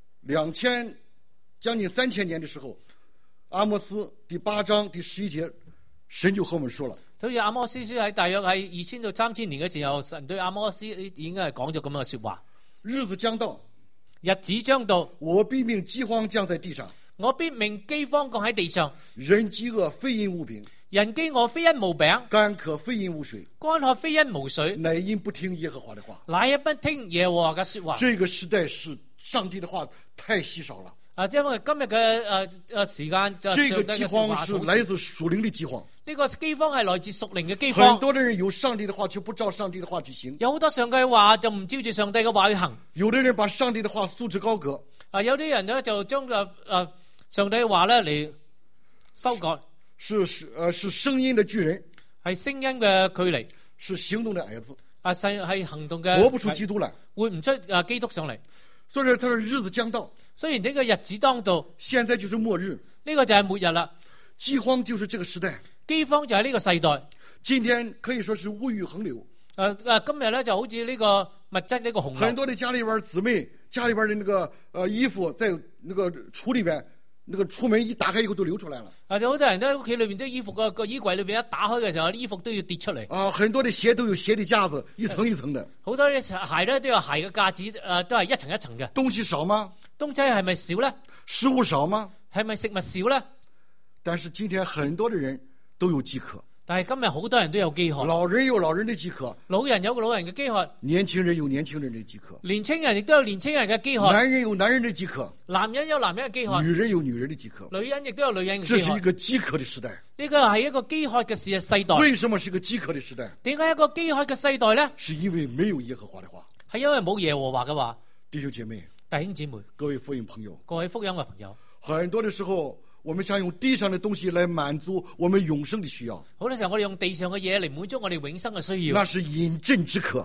2000將近3000年的時候，阿摩斯第8章第11節，神就和我們說了。 所以阿摩斯書喺大約喺2000到3000年嘅時候，神對阿摩斯已經係講咗咁樣嘅說話。 日子將到， 日子將到， 我必命饑荒降在地上。 我必命饑荒降喺地上。 人飢餓非因無餅， 人飢餓非因無餅， 乾渴非因無水， 乾渴非因無水， 乃因不聽耶和華的話。 乃因不聽耶和華嘅說話。 這個時代是上帝的話太稀少了。 因為今日嘅時間， 這個饑荒是來自屬靈的饑荒。 呢個饑荒係來自屬靈嘅饑荒。 很多的人有上帝的話，卻不照上帝的話去行。 有好多上帝嘅話就唔照住上帝嘅話去行。 有的人把上帝的話束之高閣。 有啲人呢就將上帝嘅話咧嚟修改。 是聲音的巨人， 係聲音嘅距離， 是行動的矮子。 係行動嘅， 活不出基督來， 活唔出基督上嚟。 所以他的日子將到。 雖然呢個日子當到， 現在就是末日。 呢個就係末日啦。 饑荒就是這個時代。 饑荒就係呢個世代。 今天可以說是物欲橫流。 今日咧就好似呢個物質呢個洪流。 很多的家裏邊姊妹，家裏邊的那個衣服，在那個櫥裏邊，那個出門一打開以後都流出來了。 有好多人喺屋企裏邊啲衣服個衣櫃裏邊一打開嘅時候，衣服都要跌出嚟。 很多的鞋都有鞋的架子，一層一層的。 好多啲鞋咧都有鞋嘅架子，都係一層一層嘅。 東西少嗎？ 東西係咪少咧？ 食物少嗎？ 係咪食物少咧？ 但是今天很多的人都有飢渴。 但係今日好多人都有飢渴。 老人有老人的飢渴， 老人有個老人嘅飢渴， 年輕人有年輕人的飢渴， 年輕人亦都有年輕人嘅飢渴， 男人有男人的飢渴， 男人有男人嘅飢渴， 女人有女人的飢渴， 女人亦都有女人嘅飢渴。 這是一個飢渴的時代。 呢個係一個飢渴嘅世代。 為什麼是一個飢渴的時代？ 點解一個飢渴嘅世代咧？ 是因為沒有耶和華的話。 係因為冇耶和華嘅話。 弟兄姐妹， 弟兄姊妹， 各位福音朋友， 各位福音嘅朋友， 很多的時候，我們想用地上的東西來滿足我們永生的需要。 好多時候我哋用地上嘅嘢嚟滿足我哋永生嘅需要。 那是飲鴆止渴。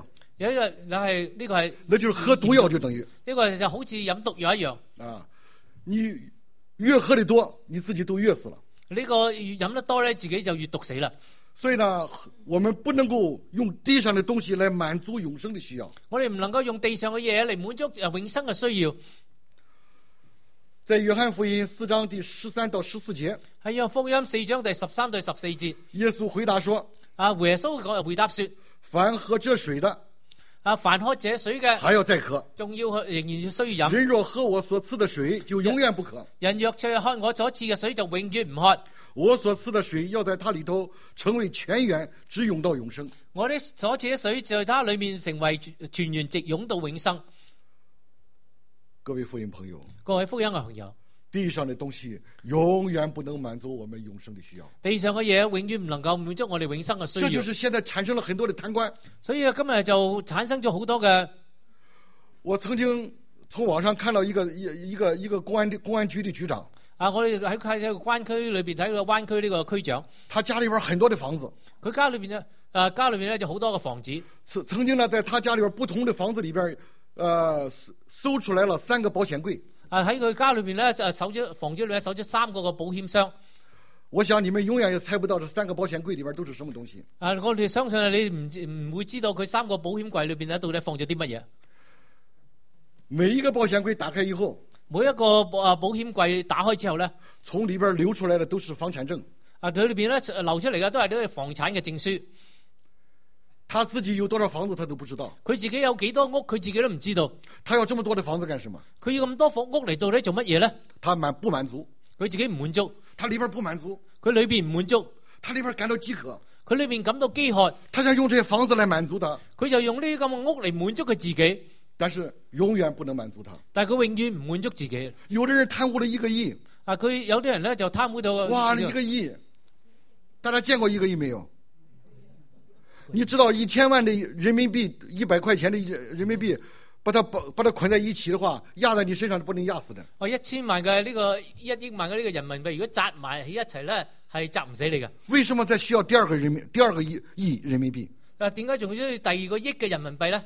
有一個係呢個係， 那就是喝毒藥就等於呢個就好似飲毒藥一樣啊！你越喝得多，你自己都越死了。 呢個越飲得多咧，自己就越毒死啦。 所以呢，我們不能夠用地上的東西來滿足永生的需要。 我哋唔能夠用地上嘅嘢嚟滿足永生嘅需要。 在約翰福音4章第13到14節， 喺約翰福音4章第13到14節， 耶穌回答說： 耶穌回答說， 凡喝這水的， 凡喝這水嘅， 還要再喝， 仲要仍然需要飲。 人若喝我所賜的水，就永遠不渴。 人若喝我所賜嘅水，就永遠唔渴。 我所賜的水要在它裏頭成為泉源，直湧到永生。 我的所賜的水在它裏面成為泉源，直湧到永生。 各位福音朋友， 各位福音嘅朋友， 地上的東西永遠不能滿足我們永生的需要。 地上嘅嘢永遠唔能夠滿足我哋永生嘅需要。 這就是現在產生了很多的貪官。 所以今日就產生咗好多嘅。 我曾經從網上看到一個公安局的局長。 我哋喺個灣區裏邊睇個灣區呢個區長， 他家裏邊很多的房子。佢家裏邊咧就好多嘅房子。 曾經呢，在他家裏邊不同的房子裏邊，搜出來了3個保險櫃。 喺佢家裏邊咧，房子裏邊搜咗3個保險箱。 我想你們永遠也猜不到這3個保險櫃裏邊都是什麼東西。 我哋相信你唔會知道佢3個保險櫃裏邊咧到底放咗啲乜嘢。 每一個保險櫃打開以後， 每一個保險櫃打開之後咧， 從裏邊流出來的都是房產證。 佢裏邊咧流出嚟嘅都係啲房產嘅證書。 他自己有多少房子，他都不知道。 佢自己有幾多屋，佢自己都唔知道。 他要這麼多的房子幹什麼？ 佢要咁多房屋嚟到底做乜嘢咧？ 他不滿足。 佢自己唔滿足。 他裏邊不滿足。 佢裏邊唔滿足。 他裏邊感到飢渴。 佢裏邊感到飢渴。 他想用這些房子來滿足他。 佢就用呢啲咁嘅屋嚟滿足佢自己。 但是永遠不能滿足他。 但係佢永遠唔滿足自己。 有的人貪污了1個億。 佢有啲人咧就貪污到。 哇，1個億！大家見過1個億沒有？你知道1000萬的人民幣，100塊錢的人民幣，把它捆在一起的話，壓在你身上是不能壓死的。 1000萬嘅呢個1億萬嘅呢個人民幣，如果紮埋喺一齊咧，係紮唔死你嘅。 為什麼再需要第二個億人民幣？ 點解仲要第2個億嘅人民幣咧？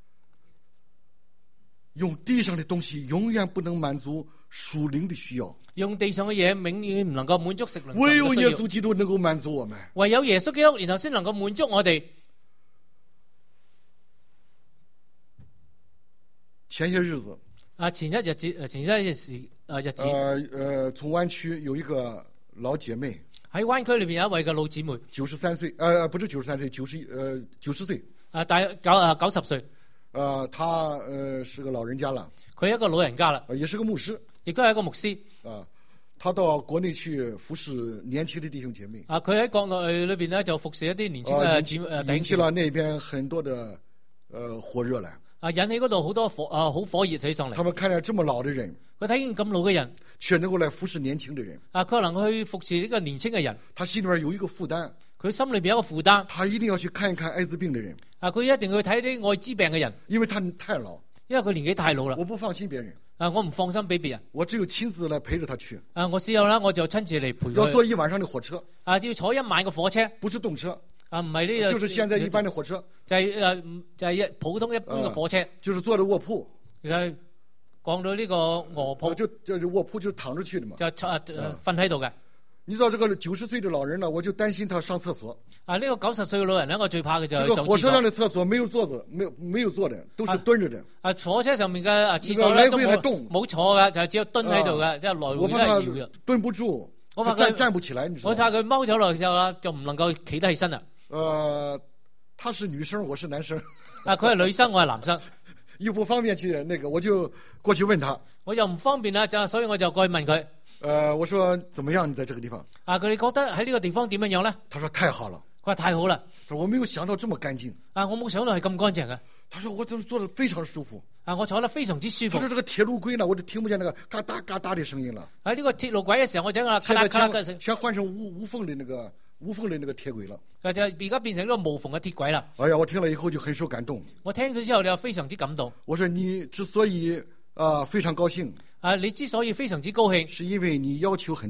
用地上的東西永遠不能滿足屬靈的需要。 用地上嘅嘢永遠唔能夠滿足屬靈嘅需要。 唯有耶穌基督能夠滿足我們。 唯有耶穌基督，然後先能夠滿足我哋。 前些日子， 前一日子， 從灣區有一個老姐妹。 喺灣區裏邊有一位嘅老姊妹 ，93歲，不是93歲，90歲。 大90歲。 他是個老人家了。 佢係一個老人家啦。 也是個牧師。 亦都係一個牧師。 他到國內去服侍年輕的弟兄姐妹。 佢喺國內裏邊呢，就服侍一啲年輕嘅姊妹。 引起了那邊很多的火熱來。 引起嗰度好多好火熱起上嚟。 他們看見這麼老的人， 佢睇見咁老嘅人， 卻能夠來服侍年輕的人。 佢能去服侍呢個年輕嘅人。 他心裏邊有一個負擔。 佢心裏邊有一個負擔。 他一定要去看一看艾滋病的人。 佢一定要去睇啲艾滋病嘅人。 因為他太老。 因為佢年紀太老啦。 我不放心別人。 我唔放心俾別人。 我只有親自來陪着他去。 我只有啦，我就親自嚟陪佢。 要坐1晚上的火車。 要坐1晚嘅火車。 不是動車。 唔係呢個。 就是現在一般的火車。 就係普通一般嘅火車。 就是坐的臥鋪。 講到呢個臥鋪。 就是臥鋪就躺着去的嘛。 就瞓喺度嘅。 你知道這個90歲的老人呢，我就擔心他上廁所。 呢個90歲嘅老人呢，我最怕嘅就係這個火車上的廁所沒有座子，沒有坐的，都是蹲着的。 火車上面嘅廁所來回還動， 冇坐嘅，就只有蹲喺度嘅，即係來回都係搖嘅。 蹲不住， 我怕佢站不起來。 我怕佢踎咗落之後啦，就唔能夠企得起身啦。 她是女生，我是男生。 佢係女生，我係男生。 又不方便去那個，我就過去問他。我又唔方便啦，所以我就過去問佢。 我說怎麼樣？你在這個地方？ 佢哋覺得喺呢個地方點樣樣咧？ 他說太好了。 佢話太好啦。 他說我沒有想到這麼乾淨。 我冇想到係咁乾淨嘅。 他說我坐得非常舒服。 我坐得非常之舒服。 他說這個鐵路軌呢，我就聽不見那個嘎嗒嘎嗒的聲音了。 喺呢個鐵路軌嘅時候，我聽到咔啦咔啦嘅聲。 全換成無縫的那個鐵軌了。 就而家變成呢個無縫嘅鐵軌啦。 哎呀，我聽了以後就很受感動。 我聽咗之後就非常之感動。 我說你之所以非常高興。 你之所以非常之高興， 是因為你要求很低。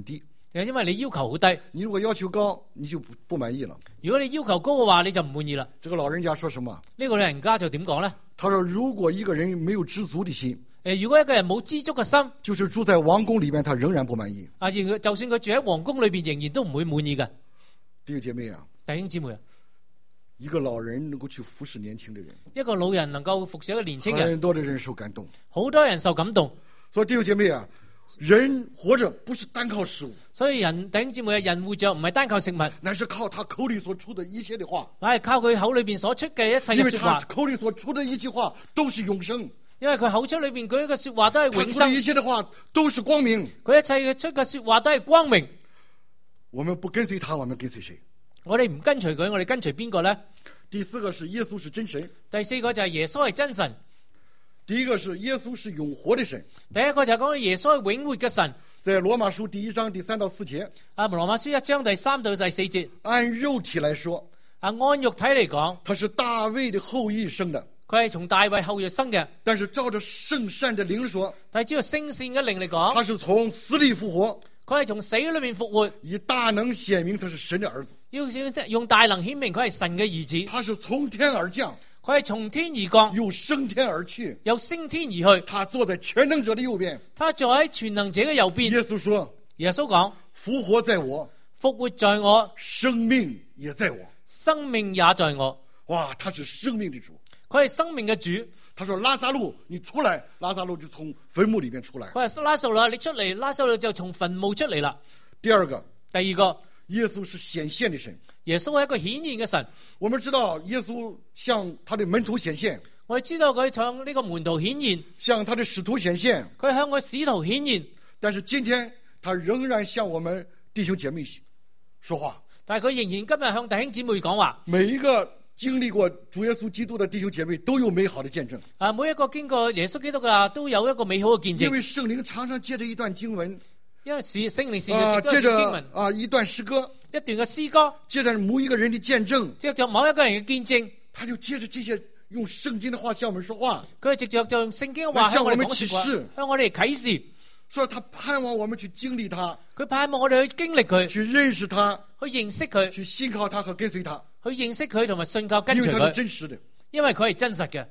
因為你要求好低。 你如果要求高，你就不滿意了。 如果你要求高嘅話，你就唔滿意啦。 這個老人家說什麼？ 呢個老人家就點講咧？ 他說：如果一個人沒有知足的心， 如果一個人冇知足嘅心， 就是住在王宮裏面，他仍然不滿意。 就算佢住喺皇宮裏邊，仍然都唔會滿意嘅。 弟兄姐妹啊， 弟兄姊妹啊， 一個老人能夠去服侍年輕的人， 一個老人能夠服侍一個年輕人， 很多的人受感動， 好多人受感動。 所以弟兄姐妹啊，人活着不是單靠食物， 所以弟兄姊妹啊，人活着唔係單靠食物， 乃是靠他口裏所出的一切的話， 係靠佢口裏邊所出嘅一切嘅說話。 因為他口裏所出的一句話都是永生， 因為佢口出裏邊佢嘅說話都係永生， 他一切的話都是光明， 佢一切嘅出嘅說話都係光明。 我們不跟隨他，我們跟隨誰？ 我哋唔跟隨佢，我哋跟隨邊個咧？ 第四個是耶穌是真神， 第四個就係耶穌係真神。 第一個是耶穌是永活的神， 第一個就係講耶穌係永活嘅神。 在羅馬書第1章第3到4節， 羅馬書1章第3到第4節， 按肉體來說， 按肉體嚟講， 他是大衛的後裔生的， 佢係從大衛後裔生嘅。 但是照着聖善的靈說， 但係照聖善嘅靈嚟講， 他是從死裏復活， 佢係從死裏面復活， 以大能顯明他是神的兒子， 用大能顯明佢係神嘅兒子。 他是從天而降， 佢係從天而降， 又升天而去， 又升天而去。 他坐在全能者的右邊， 他坐喺全能者嘅右邊。 耶穌說， 耶穌講， 復活在我， 復活在我， 生命也在我， 生命也在我。 哇，他是生命的主， 佢係生命嘅主。 他說拉撒路你出來，拉撒路就從墳墓裏面出來。 佢話拉撒路你出嚟，拉撒路就從墳墓出嚟啦。 第二個， 耶穌是顯現的神， 耶穌係一個顯現嘅神。 我們知道耶穌向他的門徒顯現， 我哋知道佢向呢個門徒顯現， 向他的使徒顯現， 佢向佢使徒顯現。 但是今天他仍然向我們弟兄姐妹說話， 但係佢仍然今日向弟兄姊妹講話。 每一個經歷過主耶穌基督的弟兄姐妹都有美好的見證。 每一個經過耶穌基督嘅都有一個美好嘅見證。 因為聖靈常常借着一段經文， 因為聖靈借着一段詩歌， 一段嘅詩歌， 借着某一個人的見證， 借着某一個人嘅見證， 他就借着這些用聖經的話向我們說話。 佢直接就用聖經嘅話向我們啟示，向我哋啟示。 所以他盼望我們去經歷他， 佢盼望我哋去經歷佢， 去認識他， 去認識佢， 去信靠他和跟隨他， 去認識佢同埋信靠跟隨佢。 因為他是真實的， 因為佢係真實嘅。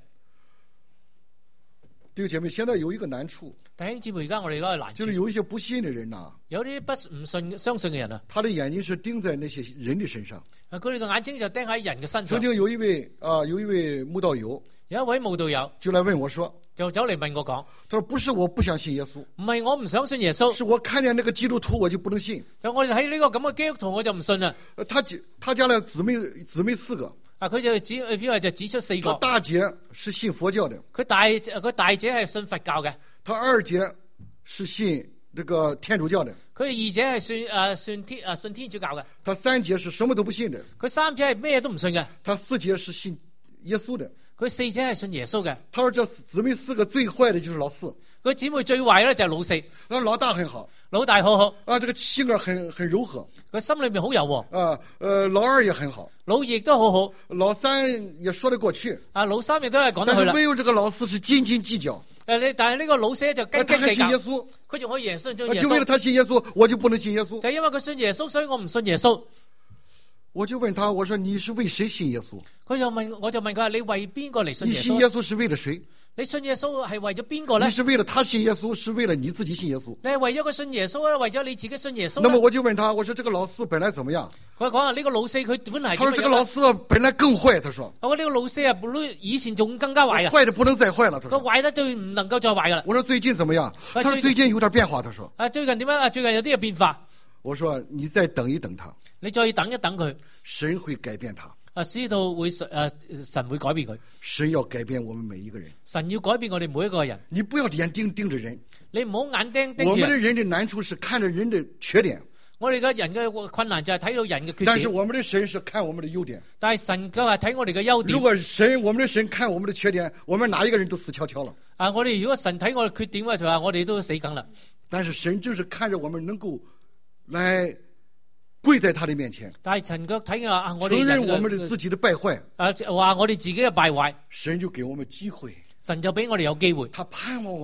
弟兄姐妹，現在有一個難處。 弟兄姊妹，而家我哋嗰個難處， 就是有一些不信的人啊， 有啲唔信相信嘅人啊， 他的眼睛是盯在那些人的身上， 佢哋嘅眼睛就盯喺人嘅身上。 曾經有一位慕道友， 有一位慕道友就來問我說， 就走嚟問我講， 他說不是我不想信耶穌， 唔係我唔想信耶穌， 是我看見那個基督徒我就不能信。 就我哋睇呢個咁嘅基督徒我就唔信啦。 他家的姊妹4個。 佢就指出4個。 他大姐是信佛教的， 佢大姐係信佛教嘅。 他二姐是信這個天主教的， 佢二姐係信天主教嘅。 他三姐是什麼都不信的， 佢三姐係咩都唔信嘅。 他四姐是信耶穌的， 佢四姐係信耶穌嘅。 他說這姊妹4個最壞的就是老四， 佢姊妹最壞咧就係老四。 老大很好， 老大好好啊，這個性格很柔和， 佢心裏面好柔和啊，老二也很好， 老二亦都好好， 老三也說得過去， 老三亦都係講得去啦。 但是唯有這個老四是斤斤計較。 但係呢個老四就斤斤計較。他信耶穌，佢仲可以信耶穌。 就為了他信耶穌，我就不能信耶穌。 就因為佢信耶穌，所以我唔信耶穌。 我就問他，我說你是為誰信耶穌？ 我就問佢，你為邊個嚟信耶穌？ 你信耶穌是為了誰？ 你信耶穌係為咗邊個咧？ 你是為了他信耶穌，是為了你自己信耶穌？ 你係為咗佢信耶穌啊，為咗你自己信耶穌？ 那麼我就問他，我說這個老四本來怎麼樣？ 佢講啊，呢個老四佢本來。 他說這個老四本來更壞，他說。 我呢個老四啊，以前仲更加壞啊。 壞得不能再壞了，他說。 佢壞得最唔能夠再壞噶啦。 我說最近怎麼樣？他說最近有點變化，他說。 最近點樣？最近有啲嘅變化。 我說你再等一等他。 你再等一等佢。 神會改變他。 知道會神會改變佢。 神要改變我們每一個人。 神要改變我哋每一個人。 你不要眼盯着人。 你唔好眼盯住人。 我們的人的難處是看着人的缺點。 我哋嘅人嘅困難就係睇到人嘅缺點。 但是我們的神是看我們的優點。 但係神佢係睇我哋嘅優點。 如果我們的神看我們的缺點，我們哪一個人都死翹翹了。 我哋如果神睇我哋缺點嘅時候，我哋都死梗啦。 但是神就是看着我們能夠來跪在他的面前， 但係神腳睇啊，我哋承認我們的自己的敗壞， 話我哋自己嘅敗壞， 神就給我們機會， 神就俾我哋有機會。 他盼望我們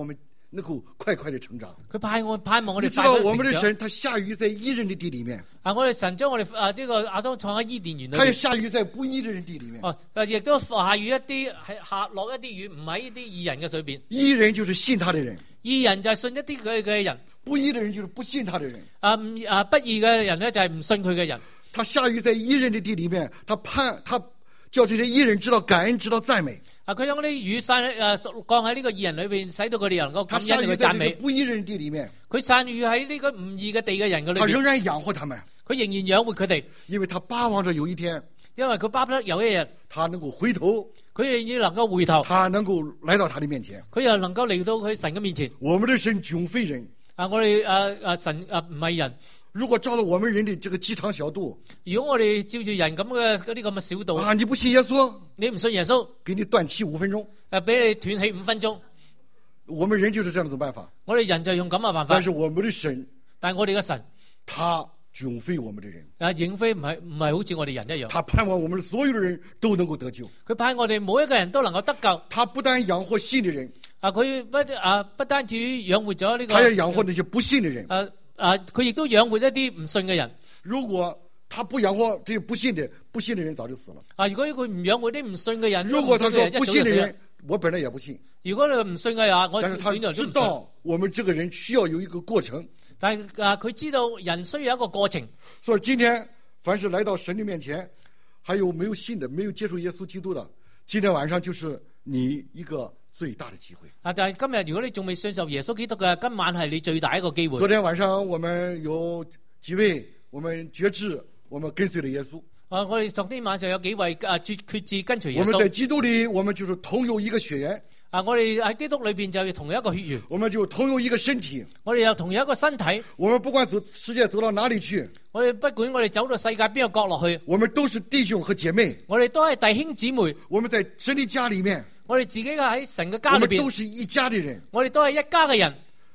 能夠快快的成長。 佢盼望我哋快快你知道我們的神，他下雨在義人的地裏面。 我哋神將我哋呢個亞當創喺伊甸園裏面。 他也下雨在不義的人地裏面。 亦都下雨一啲，下落一啲雨，唔喺呢啲義人嘅水邊。 義人就是信他的人， 義人就係信一啲佢嘅人。 不義的人就是不信他的人。 不義嘅人咧就係唔信佢嘅人。 他下雨在義人的地裏面，他叫這些義人知道感恩，知道讚美。 佢將啲雨降喺呢個義人裏邊，使到佢哋能夠感恩佢讚美。 不義人地裏面， 佢散雨喺呢個唔義嘅地嘅人嘅裏邊， 他仍然養活他們， 佢仍然養活佢哋， 因為他巴望着有一天， 因為佢巴不得有一日， 他能夠回頭， 佢亦能夠回頭， 他能夠來到他的面前， 佢又能夠嚟到佢神嘅面前。 我們的神迥非人， 我哋神唔係人。 如果照着我們人的這個雞腸小肚， 如果我哋照住人咁嘅嗰啲咁嘅小肚， 你不信耶穌， 你唔信耶穌，給你斷氣5分鐘， 俾你斷氣5分鐘。 我們人就是這樣的辦法， 我哋人就用咁嘅辦法。 但是我們的神， 但係我哋嘅神， 他迥非我們的人， 迥非唔係好似我哋人一樣。 他盼望我們所有的人都能夠得救， 佢盼我哋每一個人都能夠得救。 他不但養活信的人， 佢不單止養活咗呢個， 他也養活那些不信的人。 佢亦都養活一啲唔信嘅人。 如果他不養活這些不信的人早就死了。 如果佢唔養活啲唔信嘅人， 如果他說不信的人，我本來也不信。 如果你唔信嘅話，但是他知道我們這個人需要有一個過程。 但係佢知道人需要一個過程。 所以今天凡是來到神的面前，還有沒有信的，沒有接受耶穌基督的，今天晚上就是你一個最大的機會。 但係今日如果你仲未信受耶穌基督嘅，今晚係你最大一個機會。 昨天晚上我們有幾位，我們決志，我們跟隨了耶穌。 我哋昨天晚上有幾位決志跟隨耶穌。 我們在基督裏，我們就是同有一個血緣。 我哋喺基督裏邊就有同一個血緣。 我們就同有一個身體。 我哋有同一個身體。 我們不管世界走到哪裏去， 我哋不管我哋走到世界邊個角落去， 我們都是弟兄和姐妹。 我哋都係弟兄姊妹。 我們在神的家裏面， 我哋自己嘅喺神嘅家裏邊， 我們都是一家的人。 我哋都係一家嘅人，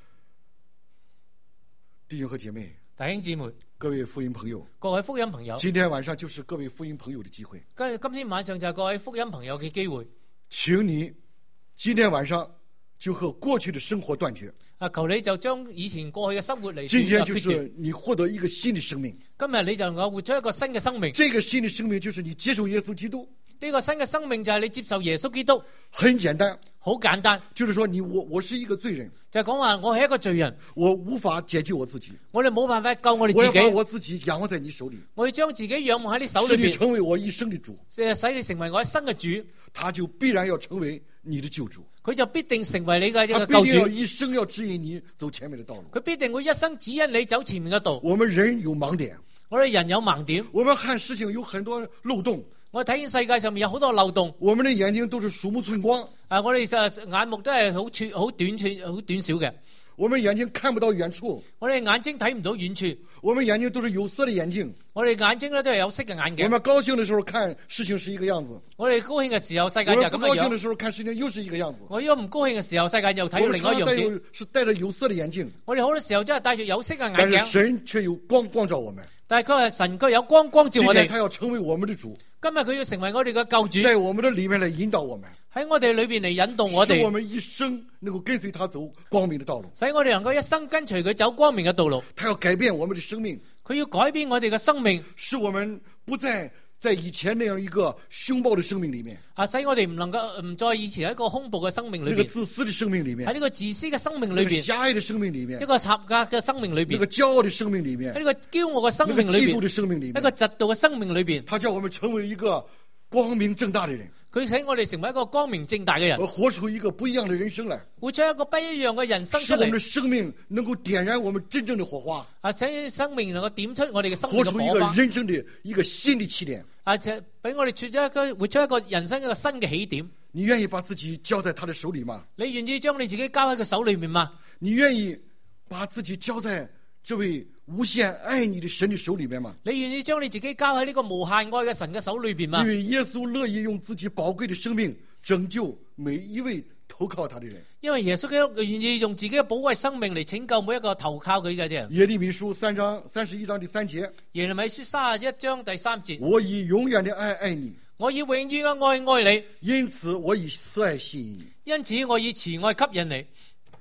弟兄和姐妹， 弟兄姊妹， 各位福音朋友， 各位福音朋友， 今天晚上就是各位福音朋友的機會。 今天晚上就係各位福音朋友嘅機會， 請你今天晚上就和過去的生活斷絕。 求你就將以前過去嘅生活嚟。 今天就是你獲得一個新的生命。 今日你就能夠活出一個新嘅生命。 這個新的生命就是你接受耶穌基督。 呢個新嘅生命就係你接受耶穌基督。 很簡單， 好簡單， 就是說我是一個罪人， 就係講話我係一個罪人， 我無法解救我自己， 我哋冇辦法救我哋自己， 我要把我自己仰望在你手裏， 我要將自己仰望喺你手裏邊， 使你成為我一生的主， 使你成為我一生嘅主， 他就必然要成為你的救主， 佢就必定成為你嘅一個救主， 他必定要一生要指引你走前面的道路， 佢必定會一生指引你走前面嘅道。 我們人有盲點， 我哋人有盲點， 我們看事情有很多漏洞， 我睇見世界上面有好多漏洞， 我們的眼睛都是鼠目寸光， 我哋眼目都係好短小嘅， 我們眼睛看不到遠處， 我哋眼睛睇唔到遠處， 我們眼睛都是有色的眼鏡， 我哋眼睛咧都係有色嘅眼鏡。 我們高興的時候看事情是一個樣子， 我哋高興嘅時候世界就係咁樣。 我們不高興的時候看事情又是一個樣子。 我如果唔高興嘅時候，世界又睇到另外一樣子。 是戴着有色的眼鏡。我哋好多時候真係戴住有色嘅眼鏡。 但是神卻有光照我們。 但係佢係神，佢有光照我哋。 今天他要成為我們的主。 今日佢要成為我哋嘅救主， 在我們的裏面來引導我們， 喺我哋裏邊嚟引導我哋， 使我們一生能夠跟隨他走光明的道路， 使我哋能夠一生跟隨佢走光明嘅道路。 他要改變我們的生命， 佢要改變我哋嘅生命， 使我們不再在以前那樣一個兇暴的生命裏面， 使我哋唔再以前一個兇暴嘅生命裏邊， 那個自私的生命裏面， 喺呢個自私嘅生命裏邊， 狹隘的生命裏面， 一個狹窄嘅生命裏邊， 那個驕傲的生命裏面， 喺呢個驕傲嘅生命裏邊， 嫉妒的生命裏面， 一個嫉妒嘅生命裏邊， 他叫我們成為一個光明正大的人， 佢使我哋成為一個光明正大嘅人， 活出一個不一樣的人生來， 活出一個不一樣嘅人生出嚟， 使我們的生命能夠點燃我們真正的火花， 使生命能夠點出我哋嘅生命嘅火花， 活出一個人生的一個新的起點， 且俾我哋活出一個人生一個新嘅起點。 你願意把自己交在他的手裏嗎？ 你願意將你自己交喺佢手裏面嗎？ 你願意把自己交在這位無限愛你的神的手裏面嗎？ 你願意將你自己交喺呢個無限愛嘅神嘅手裏邊嗎？ 因為耶穌樂意用自己寶貴的生命拯救每一位投靠他的人。 因為耶穌基督願意用自己嘅寶貴生命嚟拯救每一個投靠佢嘅人。 耶利米書31章第3節。 耶利米書31章第3節。 我以永遠的愛愛你， 我以永遠嘅愛愛你， 因此我以慈愛吸引你。 因此我以慈愛吸引你。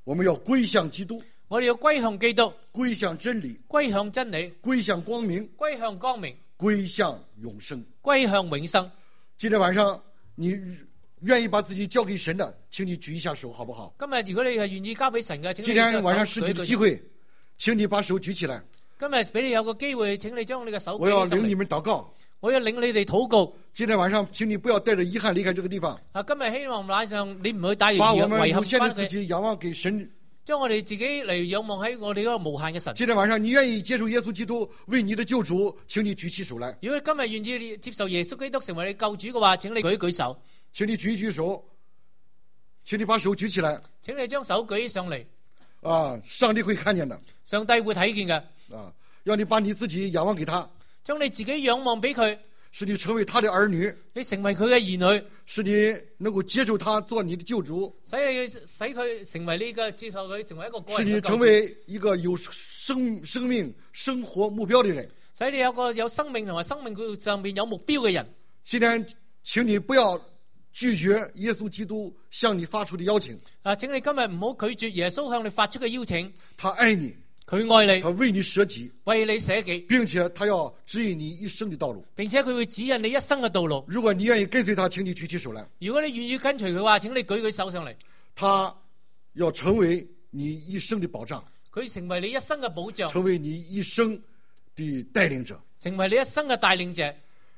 我們要歸向基督， 我哋要歸向基督， 歸向真理， 歸向真理， 歸向光明， 歸向光明， 歸向永生， 歸向永生。 今天晚上你願意把自己交給神的，請你舉一下手，好不好？ 今日如果你係願意交俾神嘅， 今天晚上是你的機會，請你把手舉起來。 今日俾你有個機會，請你將你嘅手舉起來。 我要領你們禱告， 我要領你哋禱告。 今天晚上，請你不要帶着遺憾離開這個地方。 今日希望晚上你唔會帶住把我們遺憾無限的自己仰望給神， 將我哋自己嚟仰望喺我哋嗰個無限嘅神。 今天晚上你願意接受耶穌基督為你的救主，請你舉起手來。 如果今日願意接受耶穌基督成為你救主嘅話，請你舉一舉手。 請你舉一舉手，請你把手舉起來。 請你將手舉上嚟。 上帝會看見的。 上帝會睇見嘅。 要你把你自己仰望給他， 將你自己仰望俾佢， 使你成為他的兒女， 你成為佢嘅兒女， 使你能夠接受他做你的救主， 使佢成為呢個接受佢成為一個個人嘅救主， 使你成為一個有生命生活目標的人， 使你有個有生命同埋生命上面有目標嘅人。 今天請你不要拒絕耶穌基督向你發出的邀請。 請你今日唔好拒絕耶穌向你發出嘅邀請。 他愛你。 佢愛你， 他為你捨己， 為你捨己， 並且他要指引你一生的道路， 並且佢會指引你一生嘅道路。 如果你願意跟隨他，請你舉起手來。 如果你願意跟隨佢嘅話，請你舉手上嚟。 他要成為你一生的保障， 佢成為你一生嘅保障， 成為你一生的帶領者， 成為你一生嘅帶領者。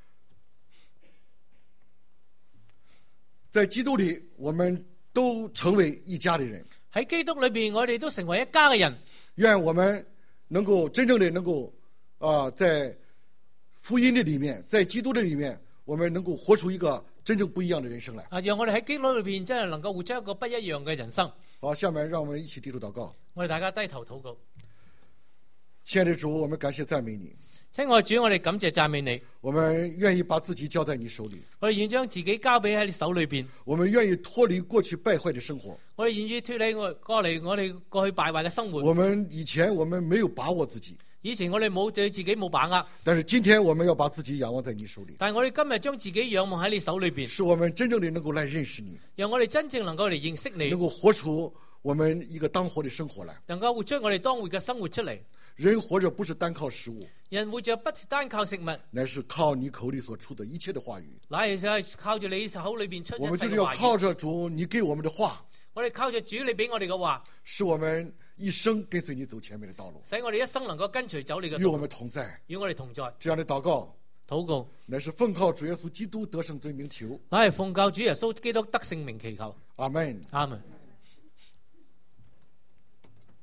在基督裏，我們都成為一家的人。 喺基督裏邊，我哋都成為一家嘅人。 願我們能夠真正的能夠在福音的裏面，在基督的裏面，我們能夠活出一個真正不一樣的人生來。 讓我哋喺基督裏邊真係能夠活出一個不一樣嘅人生。 好，下面讓我們一起低頭禱告。 我哋大家低頭禱告。 親愛的主，我們感謝讚美你。 親愛的主，我哋感謝讚美你。 我們願意把自己交在你手裏。 我哋願意將自己交俾喺你手裏邊。 我們願意脫離過去敗壞的生活。 我哋願意脫離我哋過去敗壞嘅生活。 我們以前沒有把握自己。 以前我哋冇對自己冇把握。 但是今天我們要把自己仰望在你手裏。 但係我哋今日將自己仰望喺你手裏邊。 使我們真正的能夠來認識你。 讓我哋真正能夠嚟認識你。 能夠活出我們一個當活的生活來。 能夠活出我哋當活嘅生活出嚟。 人活着不是單靠食物， 人活着不是單靠食物， 乃是靠你口裏所出的一切的話語。 乃係靠住你口裏邊出一切嘅話語。 我們就是要靠着主你給我們的話， 我哋靠着主你俾我哋嘅話， 使我們一生跟隨你走前面的道路， 使我哋一生能夠跟隨走你嘅道路， 與我們同在， 與我哋同在。 這樣的禱告， 乃是奉靠主耶穌基督得勝尊名求， 乃係奉靠主耶穌基督得勝名祈求。 阿門， 阿門。